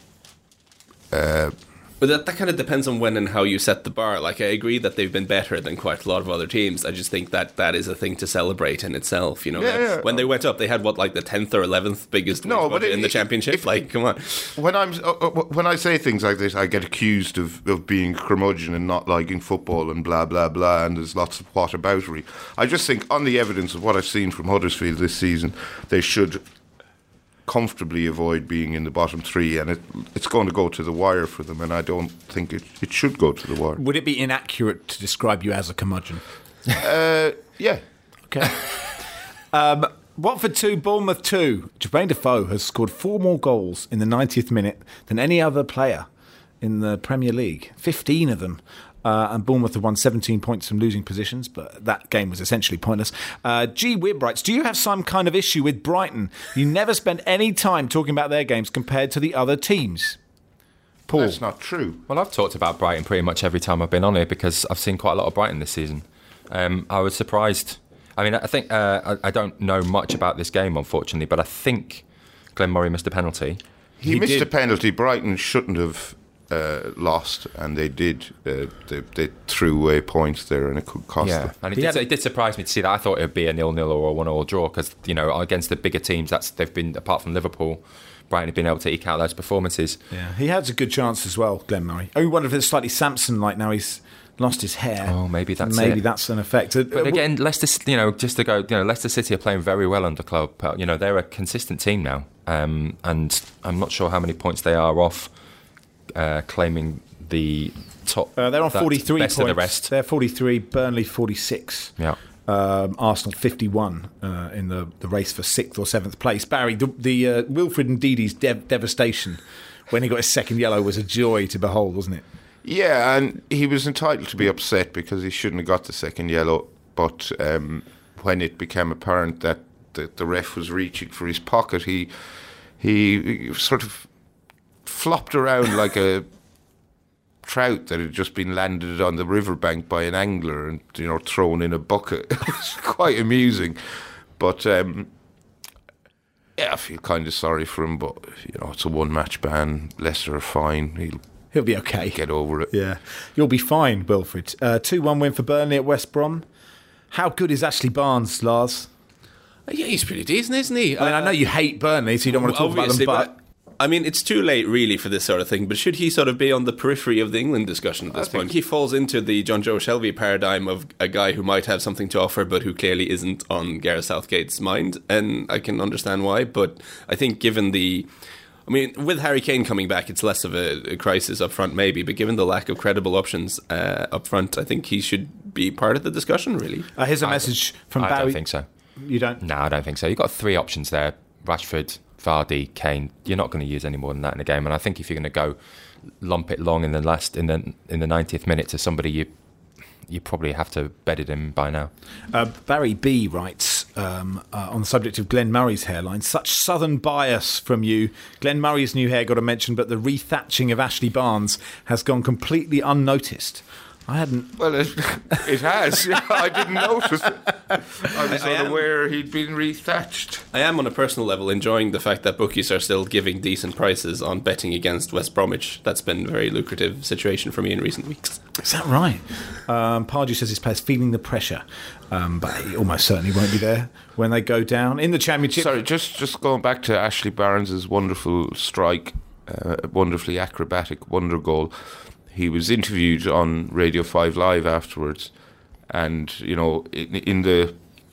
Speaker 5: Uh,
Speaker 3: but that, that kind of depends on when and how you set the bar. Like, I agree that they've been better than quite a lot of other teams. I just think that that is a thing to celebrate in itself. You know,
Speaker 5: yeah,
Speaker 3: like,
Speaker 5: yeah.
Speaker 3: when they went up, they had what, like the tenth or eleventh biggest
Speaker 5: no, but
Speaker 3: in
Speaker 5: it,
Speaker 3: the championship.
Speaker 5: If,
Speaker 3: like, come on.
Speaker 5: When I'm uh, when I say things like this, I get accused of, of being curmudgeon and not liking football and blah blah blah. And there's lots of whataboutery. I just think, on the evidence of what I've seen from Huddersfield this season, they should comfortably avoid being in the bottom three, and it, it's going to go to the wire for them, and I don't think it, it should go to the wire.
Speaker 1: Would it be inaccurate to describe you as a curmudgeon?
Speaker 5: uh, yeah.
Speaker 1: Okay. um, Watford two, Bournemouth two. Jermaine Defoe has scored four more goals in the ninetieth minute than any other player in the Premier League. fifteen of them. Uh, and Bournemouth have won seventeen points from losing positions, but that game was essentially pointless. Uh, G. Wibb writes, do you have some kind of issue with Brighton? You never spend any time talking about their games compared to the other teams. Paul?
Speaker 5: That's not true.
Speaker 4: Well, I've talked about Brighton pretty much every time I've been on here, because I've seen quite a lot of Brighton this season. Um, I was surprised. I mean, I think uh, I, I don't know much about this game, unfortunately, but I think Glenn Murray missed a penalty.
Speaker 5: He,
Speaker 1: He
Speaker 5: missed
Speaker 1: did.
Speaker 5: a penalty. Brighton shouldn't have Uh, lost, and they did. Uh, they, they threw away points there, and it could cost
Speaker 4: Yeah,
Speaker 5: them.
Speaker 4: and it did, it did surprise me to see that. I thought it would be a nil-nil or a one-all draw, because, you know, against the bigger teams, that's they've been, apart from Liverpool, Brighton have been able to eke out those performances.
Speaker 1: Yeah, he had a good chance as well, Glenn Murray. I wonder if it's slightly Samson-like now. He's lost his hair.
Speaker 4: Oh, maybe that's
Speaker 1: maybe
Speaker 4: it.
Speaker 1: that's an effect.
Speaker 4: But again, Leicester, you know, just to go, you know, Leicester City are playing very well under Klopp. You know, they're a consistent team now, um, and I'm not sure how many points they are off uh, claiming the top.
Speaker 1: Uh, they're on
Speaker 4: that
Speaker 1: forty-three
Speaker 4: best
Speaker 1: points.
Speaker 4: Of the rest.
Speaker 1: They're forty-three. Burnley forty-six.
Speaker 4: Yeah.
Speaker 1: Um, Arsenal fifty-one uh, in the, the race for sixth or seventh place. Barry, the, the uh, Wilfred Ndidi's dev- devastation when he got his second yellow was a joy to behold, wasn't it?
Speaker 5: Yeah, and he was entitled to be upset because he shouldn't have got the second yellow. But um, when it became apparent that the, the ref was reaching for his pocket, he he, he sort of flopped around like a trout that had just been landed on the riverbank by an angler and, you know, thrown in a bucket. It was quite amusing. But um, yeah, I feel kind of sorry for him. But, you know, it's a one-match ban. Leicester are fine. He'll
Speaker 1: He'll be okay.
Speaker 5: get over it.
Speaker 1: Yeah, you'll be fine, Wilfred. Uh, two one win for Burnley at West Brom. How good is Ashley Barnes, Lars?
Speaker 3: Yeah, he's pretty decent, isn't he?
Speaker 1: I mean, I know you hate Burnley, so you don't want to talk about them,
Speaker 3: Obviously,
Speaker 1: but...
Speaker 3: I mean, it's too late, really, for this sort of thing, but should he sort of be on the periphery of the England discussion at this point? He falls into the John Joe Shelby paradigm of a guy who might have something to offer, but who clearly isn't on Gareth Southgate's mind, and I can understand why, but I think given the... I mean, with Harry Kane coming back, it's less of a, a crisis up front, maybe, but given the lack of credible options uh, up front, I think he should be part of the discussion, really.
Speaker 1: Uh, here's a
Speaker 4: I
Speaker 1: message from
Speaker 4: I
Speaker 1: Barry.
Speaker 4: don't think so.
Speaker 1: You don't?
Speaker 4: No, I don't think so. You've got three options there: Rashford, Vardy, Kane. You're not going to use any more than that in a game. And I think if you're going to go lump it long in the last in the in the ninetieth minute to somebody, you you probably have to bedded him by now.
Speaker 1: Uh, Barry B writes um, uh, on the subject of Glenn Murray's hairline, such southern bias from you. Glenn Murray's new hair got a mention, but the rethatching of Ashley Barnes has gone completely unnoticed. I hadn't.
Speaker 5: Well, it, it has. Yeah, I didn't notice it. I was
Speaker 3: I- I am-
Speaker 5: unaware he'd been rethatched.
Speaker 3: I am on a personal level enjoying the fact that bookies are still giving decent prices on betting against West Bromwich. That's been a very lucrative situation for me in recent weeks.
Speaker 1: Is that right? Um, Pardew says his players feeling the pressure, um, but he almost certainly won't be there when they go down in the Championship.
Speaker 5: Sorry, just just going back to Ashley Barnes' wonderful strike, uh, wonderfully acrobatic wonder goal. He was interviewed on Radio five Live afterwards, and you know, in, in the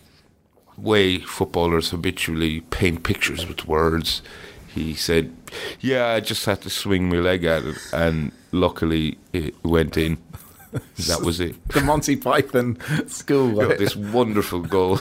Speaker 5: way footballers habitually paint pictures with words, he said, "Yeah, I just had to swing my leg at it, and luckily it went in." That was it.
Speaker 1: The Monty Python school.
Speaker 5: You know, this wonderful goal.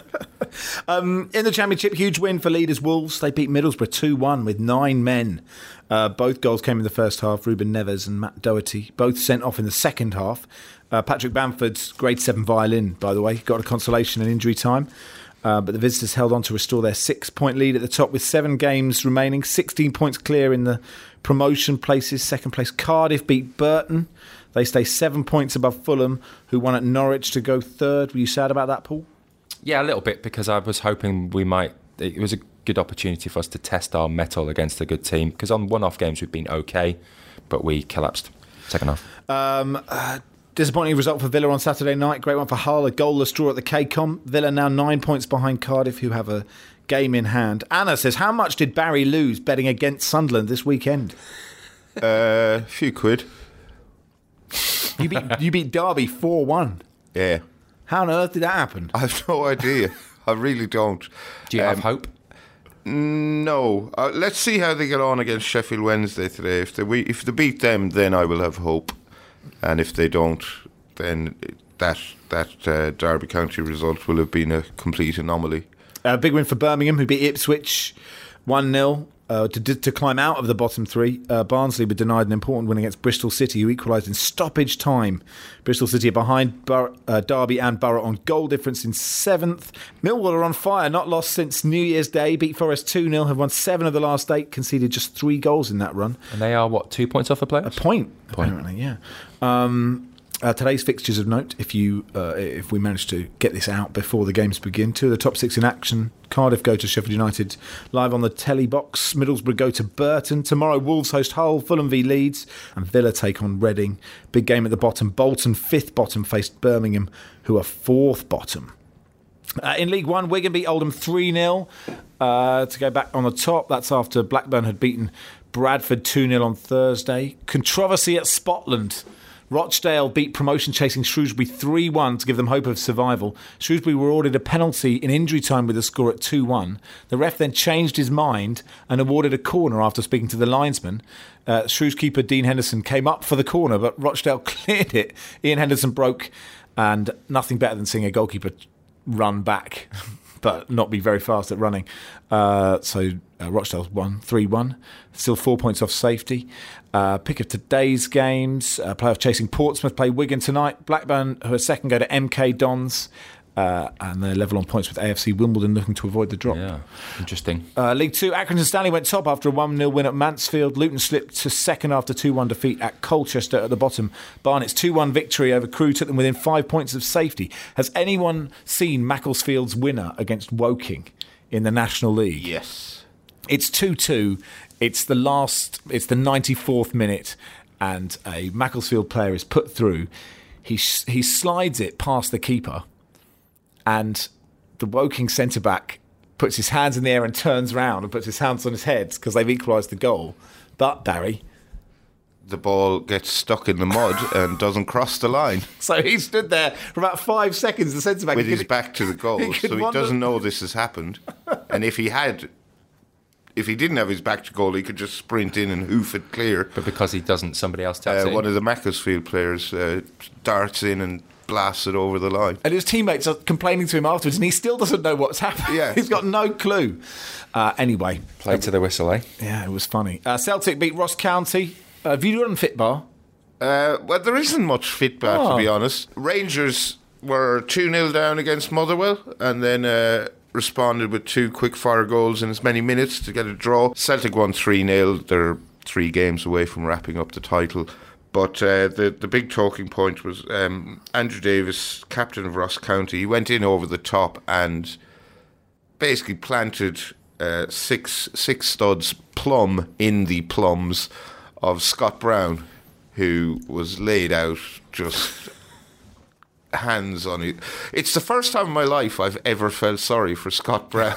Speaker 1: Um, in the Championship, huge win for leaders Wolves. They beat Middlesbrough two one with nine men. Uh, both goals came in the first half. Ruben Neves and Matt Doherty both sent off in the second half. Uh, Patrick Bamford's grade seven violin, by the way, got a consolation in injury time. Uh, but the visitors held on to restore their six-point lead at the top with seven games remaining, sixteen points clear in the promotion places. Second place Cardiff beat Burton. They stay seven points above Fulham, who won at Norwich to go third. Were you sad about that, Paul?
Speaker 4: Yeah, a little bit, because I was hoping we might. It was a good opportunity for us to test our mettle against a good team, because on one-off games we've been okay, but we collapsed second half.
Speaker 1: Um, uh, disappointing result for Villa on Saturday night. Great one for Hull. A goalless draw at the K COM. Villa now nine points behind Cardiff, who have a game in hand. Anna says, how much did Barry lose betting against Sunderland this weekend?
Speaker 5: A uh, few quid.
Speaker 1: You beat you beat Derby four one.
Speaker 5: Yeah.
Speaker 1: How on earth did that happen?
Speaker 5: I have no idea. I really don't.
Speaker 4: Do you have
Speaker 5: Um,
Speaker 4: hope?
Speaker 5: No. Uh, let's see how they get on against Sheffield Wednesday today. If they we, if they beat them, then I will have hope. And if they don't, then that that uh, Derby County result will have been a complete anomaly.
Speaker 1: A big win for Birmingham, who beat Ipswich one nil. Uh, to, to climb out of the bottom three. uh, Barnsley were denied an important win against Bristol City, who equalised in stoppage time. Bristol City are behind Bur- uh, Derby and Borough on goal difference in seventh. Millwall are on fire, not lost since New Year's Day. Beat Forest two nil, have won seven of the last eight, conceded just three goals in that run.
Speaker 4: And they are, what, two points off a playoffs?
Speaker 1: A point, apparently, yeah. Um, uh, today's fixtures of note, if you uh, if we manage to get this out before the games begin. Two of the top six in action. Cardiff go to Sheffield United live on the telly box. Middlesbrough go to Burton. Tomorrow Wolves host Hull, Fulham v Leeds, and Villa take on Reading. Big game at the bottom. Bolton, fifth bottom, faced Birmingham, who are fourth bottom. Uh, in League One, Wigan beat Oldham three nil uh, to go back on the top. That's after Blackburn had beaten Bradford two nil on Thursday. Controversy at Spotland. Rochdale beat promotion-chasing Shrewsbury three one to give them hope of survival. Shrewsbury were ordered a penalty in injury time with a score at two one. The ref then changed his mind and awarded a corner after speaking to the linesman. Uh, Shrews keeper Dean Henderson came up for the corner, but Rochdale cleared it. Ian Henderson broke, and nothing better than seeing a goalkeeper run back, but not be very fast at running. Uh, so uh, Rochdale's won three one, still four points off safety. Uh, pick of today's games, uh, playoff chasing Portsmouth play Wigan tonight. Blackburn, who are second, go to M K Dons, uh, and they're level on points with A F C Wimbledon, looking to avoid the drop.
Speaker 4: Yeah, interesting.
Speaker 1: Uh, League Two, Accrington Stanley went top after a one nil win at Mansfield. Luton slipped to second after two one defeat at Colchester at the bottom. Barnett's two one victory over Crewe took them within five points of safety. Has anyone seen Macclesfield's winner against Woking in the National League?
Speaker 5: Yes.
Speaker 1: It's two two. It's the last, it's the ninety-fourth minute, and a Macclesfield player is put through. He he slides it past the keeper, and the Woking centre-back puts his hands in the air and turns round and puts his hands on his head because they've equalised the goal. But, Barry...
Speaker 5: The ball gets stuck in the mud and doesn't cross the line.
Speaker 1: So he stood there for about five seconds, the centre-back...
Speaker 5: With his back to the goal,
Speaker 1: he
Speaker 5: so he
Speaker 1: wonder-
Speaker 5: doesn't know this has happened. And if he had... If he didn't have his back to goal, he could just sprint in and hoof it clear.
Speaker 4: But because he doesn't, somebody else taps
Speaker 5: Uh,
Speaker 4: it.
Speaker 5: one of the Macclesfield players uh, darts in and blasts it over the line.
Speaker 1: And his teammates are complaining to him afterwards, and he still doesn't know what's happened.
Speaker 5: Yeah.
Speaker 1: He's got no clue. Uh, anyway.
Speaker 4: Play to the whistle, eh?
Speaker 1: Yeah, it was funny. Uh, Celtic beat Ross County. Uh, have you done Fitbar?
Speaker 5: Uh, well, there isn't much feedback,
Speaker 1: Oh.
Speaker 5: to be honest. Rangers were two nil down against Motherwell and then uh, responded with two quick-fire goals in as many minutes to get a draw. Celtic won three nil. They're three games away from wrapping up the title. But uh, the the big talking point was um, Andrew Davis, captain of Ross County. He went in over the top and basically planted uh, six six studs plumb in the plums of Scott Brown, who was laid out just hands on it. It's the first time in my life I've ever felt sorry for Scott Brown.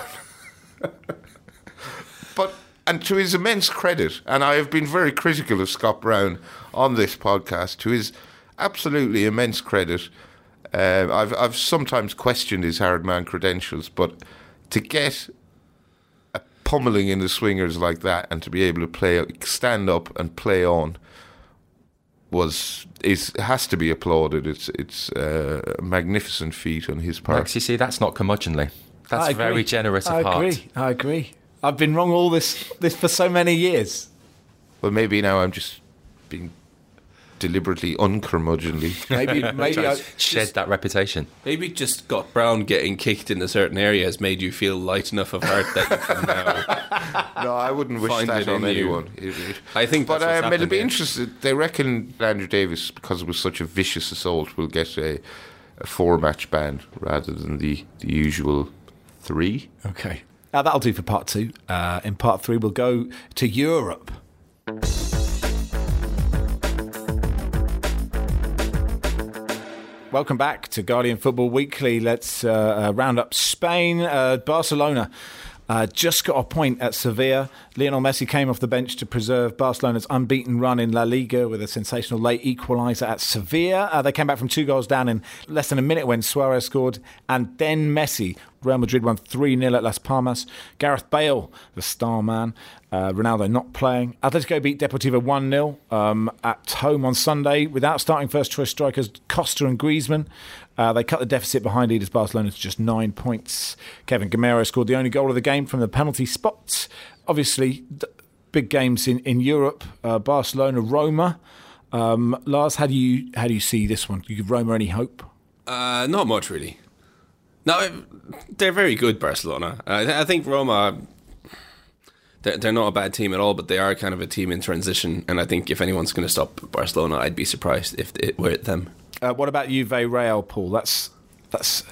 Speaker 5: But, and to his immense credit, and I have been very critical of Scott Brown on this podcast, to his absolutely immense credit, uh, I've I've sometimes questioned his hard man credentials, but to get a pummeling in the swingers like that and to be able to play, stand up and play on, was is has to be applauded. It's it's uh, a magnificent feat on his part.
Speaker 4: Max, you see, that's not curmudgeonly. That's
Speaker 1: I agree.
Speaker 4: very generous of
Speaker 1: I
Speaker 4: heart.
Speaker 1: agree. I agree. I've been wrong all this this for so many years.
Speaker 5: Well, maybe now I'm just being deliberately uncurmudgeonly.
Speaker 1: Maybe maybe I,
Speaker 4: Shed that reputation.
Speaker 3: Maybe just Scott Brown getting kicked in a certain area has made you feel light enough of heart that you can now.
Speaker 5: No, I wouldn't wish
Speaker 3: Find
Speaker 5: that
Speaker 3: it
Speaker 5: on
Speaker 3: in you.
Speaker 5: anyone. It- it-
Speaker 3: I think
Speaker 5: but
Speaker 3: that's what's
Speaker 5: um, it'll
Speaker 3: happened
Speaker 5: be
Speaker 3: here.
Speaker 5: interesting. They reckon Andrew Davis, because it was such a vicious assault, will get a, a four-match ban rather than the, the usual three.
Speaker 1: Okay. Uh, that'll do for part two. Uh, in part three, we'll go to Europe. Welcome back to Guardian Football Weekly. Let's uh, uh, round up Spain. Uh, Barcelona uh, just got a point at Sevilla. Lionel Messi came off the bench to preserve Barcelona's unbeaten run in La Liga with a sensational late equaliser at Sevilla. Uh, they came back from two goals down in less than a minute when Suarez scored, and then Messi. Real Madrid won three nil at Las Palmas. Gareth Bale, the star man. Uh, Ronaldo not playing. Atletico beat Deportivo one nil um, at home on Sunday without starting first-choice strikers Costa and Griezmann. Uh, they cut the deficit behind leaders Barcelona to just nine points. Kevin Gamero scored the only goal of the game from the penalty spot. Obviously, d- big games in, in Europe. Uh, Barcelona, Roma. Um, Lars, how do you how do you see this one? Do you give Roma any hope?
Speaker 3: Uh, not much, really. No, they're very good, Barcelona. I, th- I think Roma, they're, they're not a bad team at all, but they are kind of a team in transition. And I think if anyone's going to stop Barcelona, I'd be surprised if it were them.
Speaker 1: Uh, what about Juve Real, Paul? That's that's.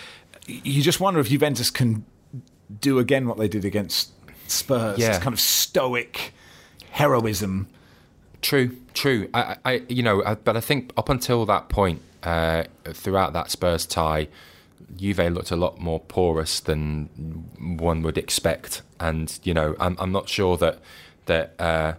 Speaker 1: You just wonder if Juventus can do again what they did against Spurs.
Speaker 4: Yeah.
Speaker 1: It's kind of stoic heroism.
Speaker 4: True, true. I, I, you know, I, but I think up until that point, uh, throughout that Spurs tie, Juve looked a lot more porous than one would expect, and you know, I'm, I'm not sure that that uh,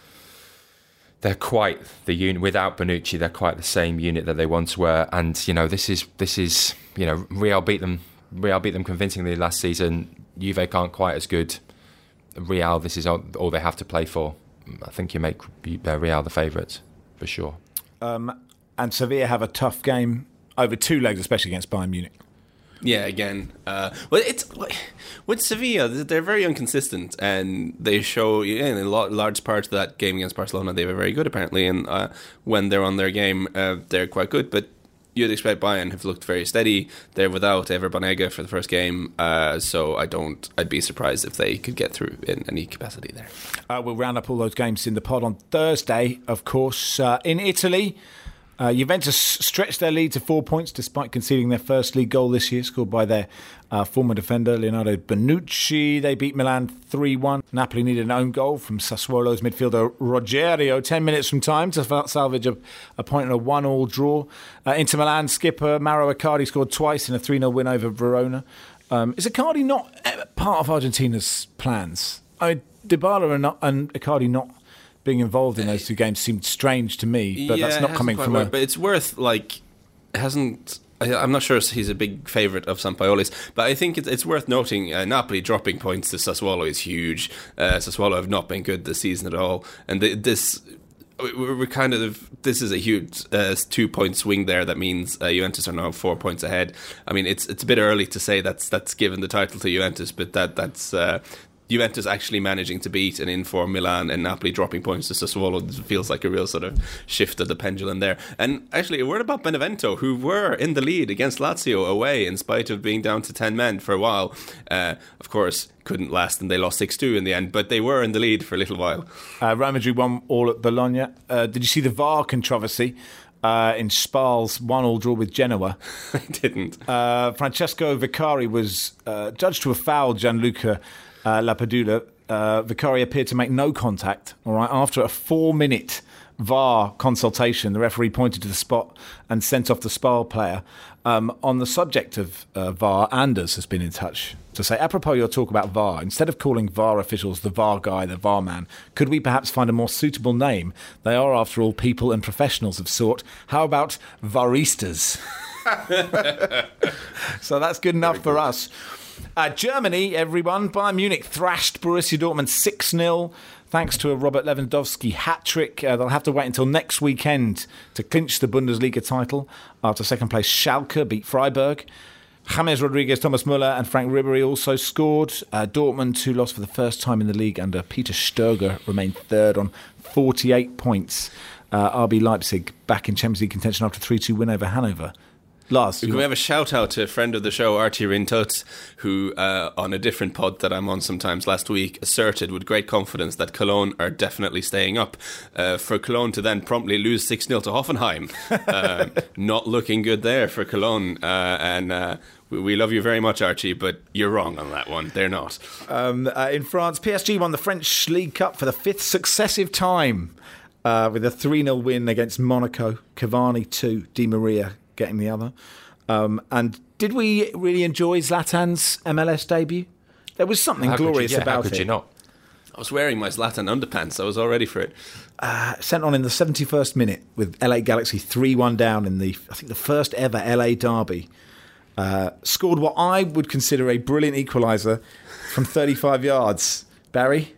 Speaker 4: they're quite the unit without Bonucci. They're quite the same unit that they once were, and you know, this is this is you know, Real beat them. Real beat them convincingly last season. Juve aren't quite as good. Real, this is all, all they have to play for. I think you make Real the favourites for sure.
Speaker 1: Um, and Sevilla have a tough game over two legs, especially against Bayern Munich.
Speaker 3: Yeah, again. Uh, well, it's with Sevilla, they're very inconsistent, and they show yeah, in a lot, large part of that game against Barcelona, they were very good apparently, and uh, when they're on their game, uh, they're quite good. But you'd expect Bayern have looked very steady. They're without Ever Banega for the first game, uh, so I don't. I'd be surprised if they could get through in any capacity there.
Speaker 1: Uh, we'll round up all those games in the pod on Thursday, of course. Uh, in Italy, uh, Juventus stretched their lead to four points despite conceding their first league goal this year, scored by their uh, former defender Leonardo Bonucci. They beat Milan three one. Napoli needed an own goal from Sassuolo's midfielder Rogerio ten minutes from time to salvage a, a point in a one all draw. Uh, Inter Milan skipper Mauro Icardi scored twice in a three nil win over Verona. Um, is Icardi not part of Argentina's plans? I mean, Dybala and, not, and Icardi not being involved in those two games seemed strange to me, but
Speaker 3: yeah,
Speaker 1: that's
Speaker 3: it
Speaker 1: not
Speaker 3: hasn't
Speaker 1: coming
Speaker 3: quite
Speaker 1: from
Speaker 3: worked,
Speaker 1: a...
Speaker 3: But it's worth, like, it hasn't... I, I'm not sure he's a big favourite of Sampaoli's, but I think it's, it's worth noting uh, Napoli dropping points to Sassuolo is huge. Uh, Sassuolo have not been good this season at all, and the, this... We're kind of this is a huge uh, two point swing there. That means uh, Juventus are now four points ahead. I mean, it's it's a bit early to say that's that's given the title to Juventus, but that that's uh, Juventus actually managing to beat an in-form Milan and Napoli dropping points to Sassuolo feels like a real sort of shift of the pendulum there. And actually, a word about Benevento, who were in the lead against Lazio away in spite of being down to ten men for a while. Uh, of course, couldn't last and they lost six two in the end, but they were in the lead for a little while.
Speaker 1: Uh, Real Madrid won all at Bologna. Uh, did you see the V A R controversy uh, in Spal's one-all draw with Genoa?
Speaker 3: I didn't.
Speaker 1: Uh, Francesco Viccari was uh, judged to have fouled Gianluca Uh, Lapadula. Uh, Viccari appeared to make no contact. All right, after a four-minute V A R consultation, the referee pointed to the spot and sent off the Spal player. Um, on the subject of uh, V A R, Anders has been in touch to say, apropos your talk about V A R, instead of calling V A R officials the V A R guy, the V A R man, could we perhaps find a more suitable name? They are, after all, people and professionals of sort. How about VARistas? So that's good enough for us. Uh, Germany, everyone. Bayern Munich thrashed Borussia Dortmund six nil thanks to a Robert Lewandowski hat-trick. Uh, they'll have to wait until next weekend to clinch the Bundesliga title after second-place Schalke beat Freiburg. James Rodriguez, Thomas Müller and Frank Ribery also scored. Uh, Dortmund, who lost for the first time in the league under Peter Stöger, remained third on forty-eight points. Uh, R B Leipzig back in Champions League contention after a three two win over Hanover. Lars,
Speaker 3: we have a shout out to a friend of the show, Archie Rintot, who uh, on a different pod that I'm on sometimes last week asserted with great confidence that Cologne are definitely staying up. Uh, for Cologne to then promptly lose six nil to Hoffenheim, uh, not looking good there for Cologne. Uh, and uh, we, we love you very much, Archie, but you're wrong on that one. They're not.
Speaker 1: Um, uh, in France, P S G won the French League Cup for the fifth successive time uh, with a three nil win against Monaco. Cavani two, Di Maria getting the other. Um, and did we really enjoy Zlatan's M L S debut? There was something
Speaker 4: how
Speaker 1: glorious
Speaker 4: you, yeah,
Speaker 1: about
Speaker 4: how could
Speaker 1: it.
Speaker 4: you not?
Speaker 3: I was wearing my Zlatan underpants. I was all ready for it.
Speaker 1: Uh, sent on in the seventy-first minute with L A Galaxy three one down in the, I think, the first ever L A derby. Uh, scored what I would consider a brilliant equaliser from thirty-five yards. Barry?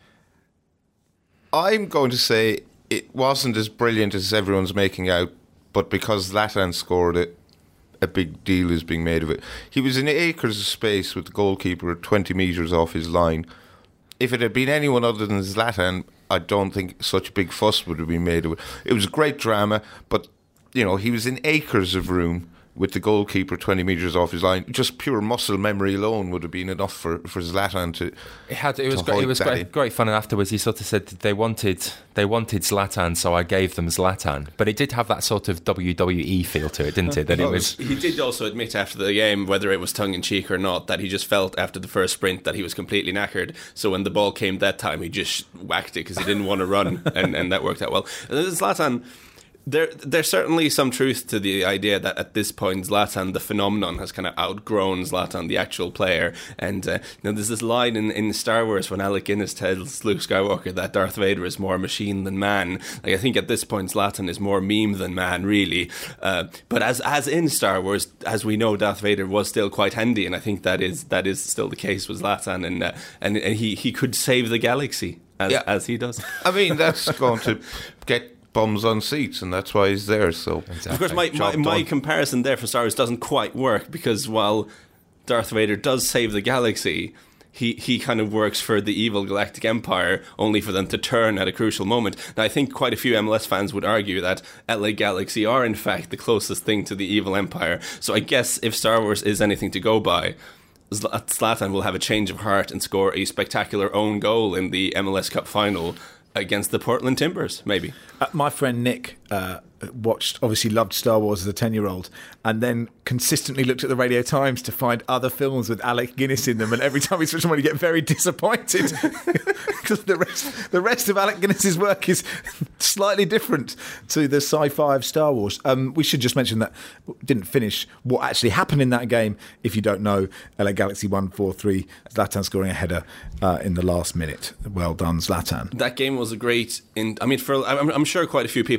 Speaker 5: I'm going to say it wasn't as brilliant as everyone's making out, but because Zlatan scored it, a big deal is being made of it. He was in acres of space with the goalkeeper twenty metres off his line. If it had been anyone other than Zlatan, I don't think such a big fuss would have been made of it. It was great drama, but you know, he was in acres of room with the goalkeeper twenty metres off his line. Just pure muscle memory alone would have been enough for, for Zlatan to
Speaker 4: It had it was
Speaker 5: to
Speaker 4: great, it
Speaker 5: hoik
Speaker 4: was
Speaker 5: that
Speaker 4: great,
Speaker 5: in.
Speaker 4: great fun, and afterwards he sort of said they wanted they wanted Zlatan, so I gave them Zlatan. But it did have that sort of W W E feel to it, didn't it? That it was.
Speaker 3: He did also admit after the game, whether it was tongue-in-cheek or not, that he just felt after the first sprint that he was completely knackered. So when the ball came that time, he just whacked it because he didn't want to run, and, and that worked out well. And then Zlatan, There, there's certainly some truth to the idea that at this point Zlatan, the phenomenon, has kind of outgrown Zlatan, the actual player. And uh, you know, there's this line in, in Star Wars when Alec Guinness tells Luke Skywalker that Darth Vader is more machine than man. Like, I think at this point Zlatan is more meme than man, really. Uh, but as as in Star Wars, as we know, Darth Vader was still quite handy, and I think that is that is still the case with Zlatan, and uh, and, and he he could save the galaxy as
Speaker 5: Yeah.
Speaker 3: as he does.
Speaker 5: I mean, that's going to get bums on seats, and that's why he's there. So,
Speaker 4: Exactly.
Speaker 3: Of course, my, my,
Speaker 5: Job
Speaker 3: my
Speaker 5: done.
Speaker 3: comparison there for Star Wars doesn't quite work, because while Darth Vader does save the galaxy, he, he kind of works for the evil Galactic Empire, only for them to turn at a crucial moment. Now, I think quite a few M L S fans would argue that L A Galaxy are, in fact, the closest thing to the evil empire. So I guess if Star Wars is anything to go by, Zl- Zlatan will have a change of heart and score a spectacular own goal in the M L S Cup final against the Portland Timbers, maybe.
Speaker 1: Uh, my friend Nick uh, watched, obviously loved Star Wars as a ten-year-old, and then consistently looked at the Radio Times to find other films with Alec Guinness in them, and every time he switched on, he'd get very disappointed because the rest, the rest of Alec Guinness's work is slightly different to the sci-fi of Star Wars. Um, we should just mention that we didn't finish what actually happened in that game. If you don't know, L A Galaxy won four three, Zlatan scoring a header uh, in the last minute. Well done, Zlatan.
Speaker 3: That game was a great. In, I mean, for I'm, I'm sure quite a few people will have watched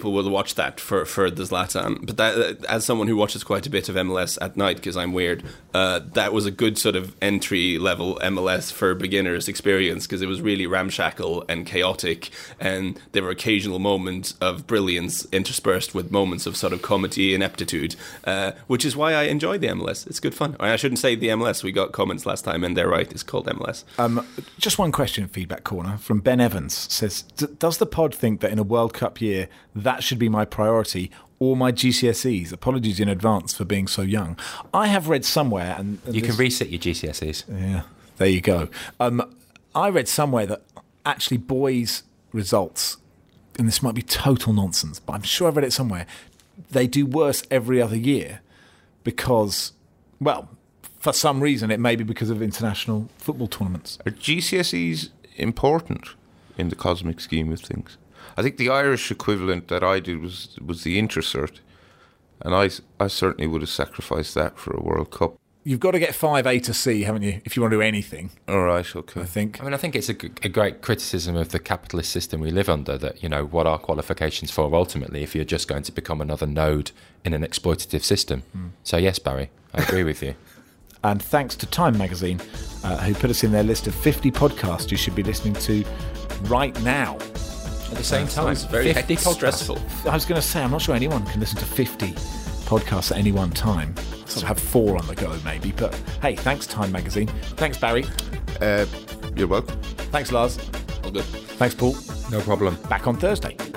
Speaker 3: watch that for, for the Zlatan. But that, as someone who watches quite a bit of M L S at night, because I'm weird, uh, that was a good sort of entry-level M L S for beginners experience, because it was really ramshackle and chaotic, and there were occasional moments of brilliance interspersed with moments of sort of comedy and ineptitude, uh, which is why I enjoy the M L S. It's good fun. I shouldn't say the M L S. We got comments last time, and they're right. It's called M L S.
Speaker 1: Um, just one question, Feedback Corner, from Ben Evans says, does the pod think that in a World Cup year that should be my priority, or my G C S Es? Apologies in advance for being so young. I have read somewhere, and, and
Speaker 4: you
Speaker 1: this,
Speaker 4: can reset your G C S Es.
Speaker 1: Yeah, there you go. Um, I read somewhere that actually boys' results, and this might be total nonsense, but I'm sure I read it somewhere, they do worse every other year because, well, for some reason, it may be because of international football tournaments.
Speaker 5: Are G C S Es important in the cosmic scheme of things? I think the Irish equivalent that I did was was the Intercert, and I, I certainly would have sacrificed that for a World Cup.
Speaker 1: You've got to get five A to C, haven't you, if you want to do anything?
Speaker 5: All right, okay.
Speaker 1: I think.
Speaker 4: I mean, I think it's a, g- a great criticism of the capitalist system we live under, that, you know, what are qualifications for ultimately if you're just going to become another node in an exploitative system? Mm. So yes, Barry, I agree with you.
Speaker 1: And thanks to Time Magazine, uh, who put us in their list of fifty podcasts you should be listening to right now.
Speaker 4: At the same time,
Speaker 3: Sounds very
Speaker 4: fifty
Speaker 3: hectic, stressful.
Speaker 1: I was going to say, I'm not sure anyone can listen to fifty podcasts at any one time. Sort of have four on the go, maybe. But hey, thanks, Time Magazine. Thanks, Barry.
Speaker 5: Uh, you're welcome.
Speaker 1: Thanks, Lars.
Speaker 3: All good.
Speaker 1: Thanks, Paul.
Speaker 4: No problem.
Speaker 1: Back on Thursday.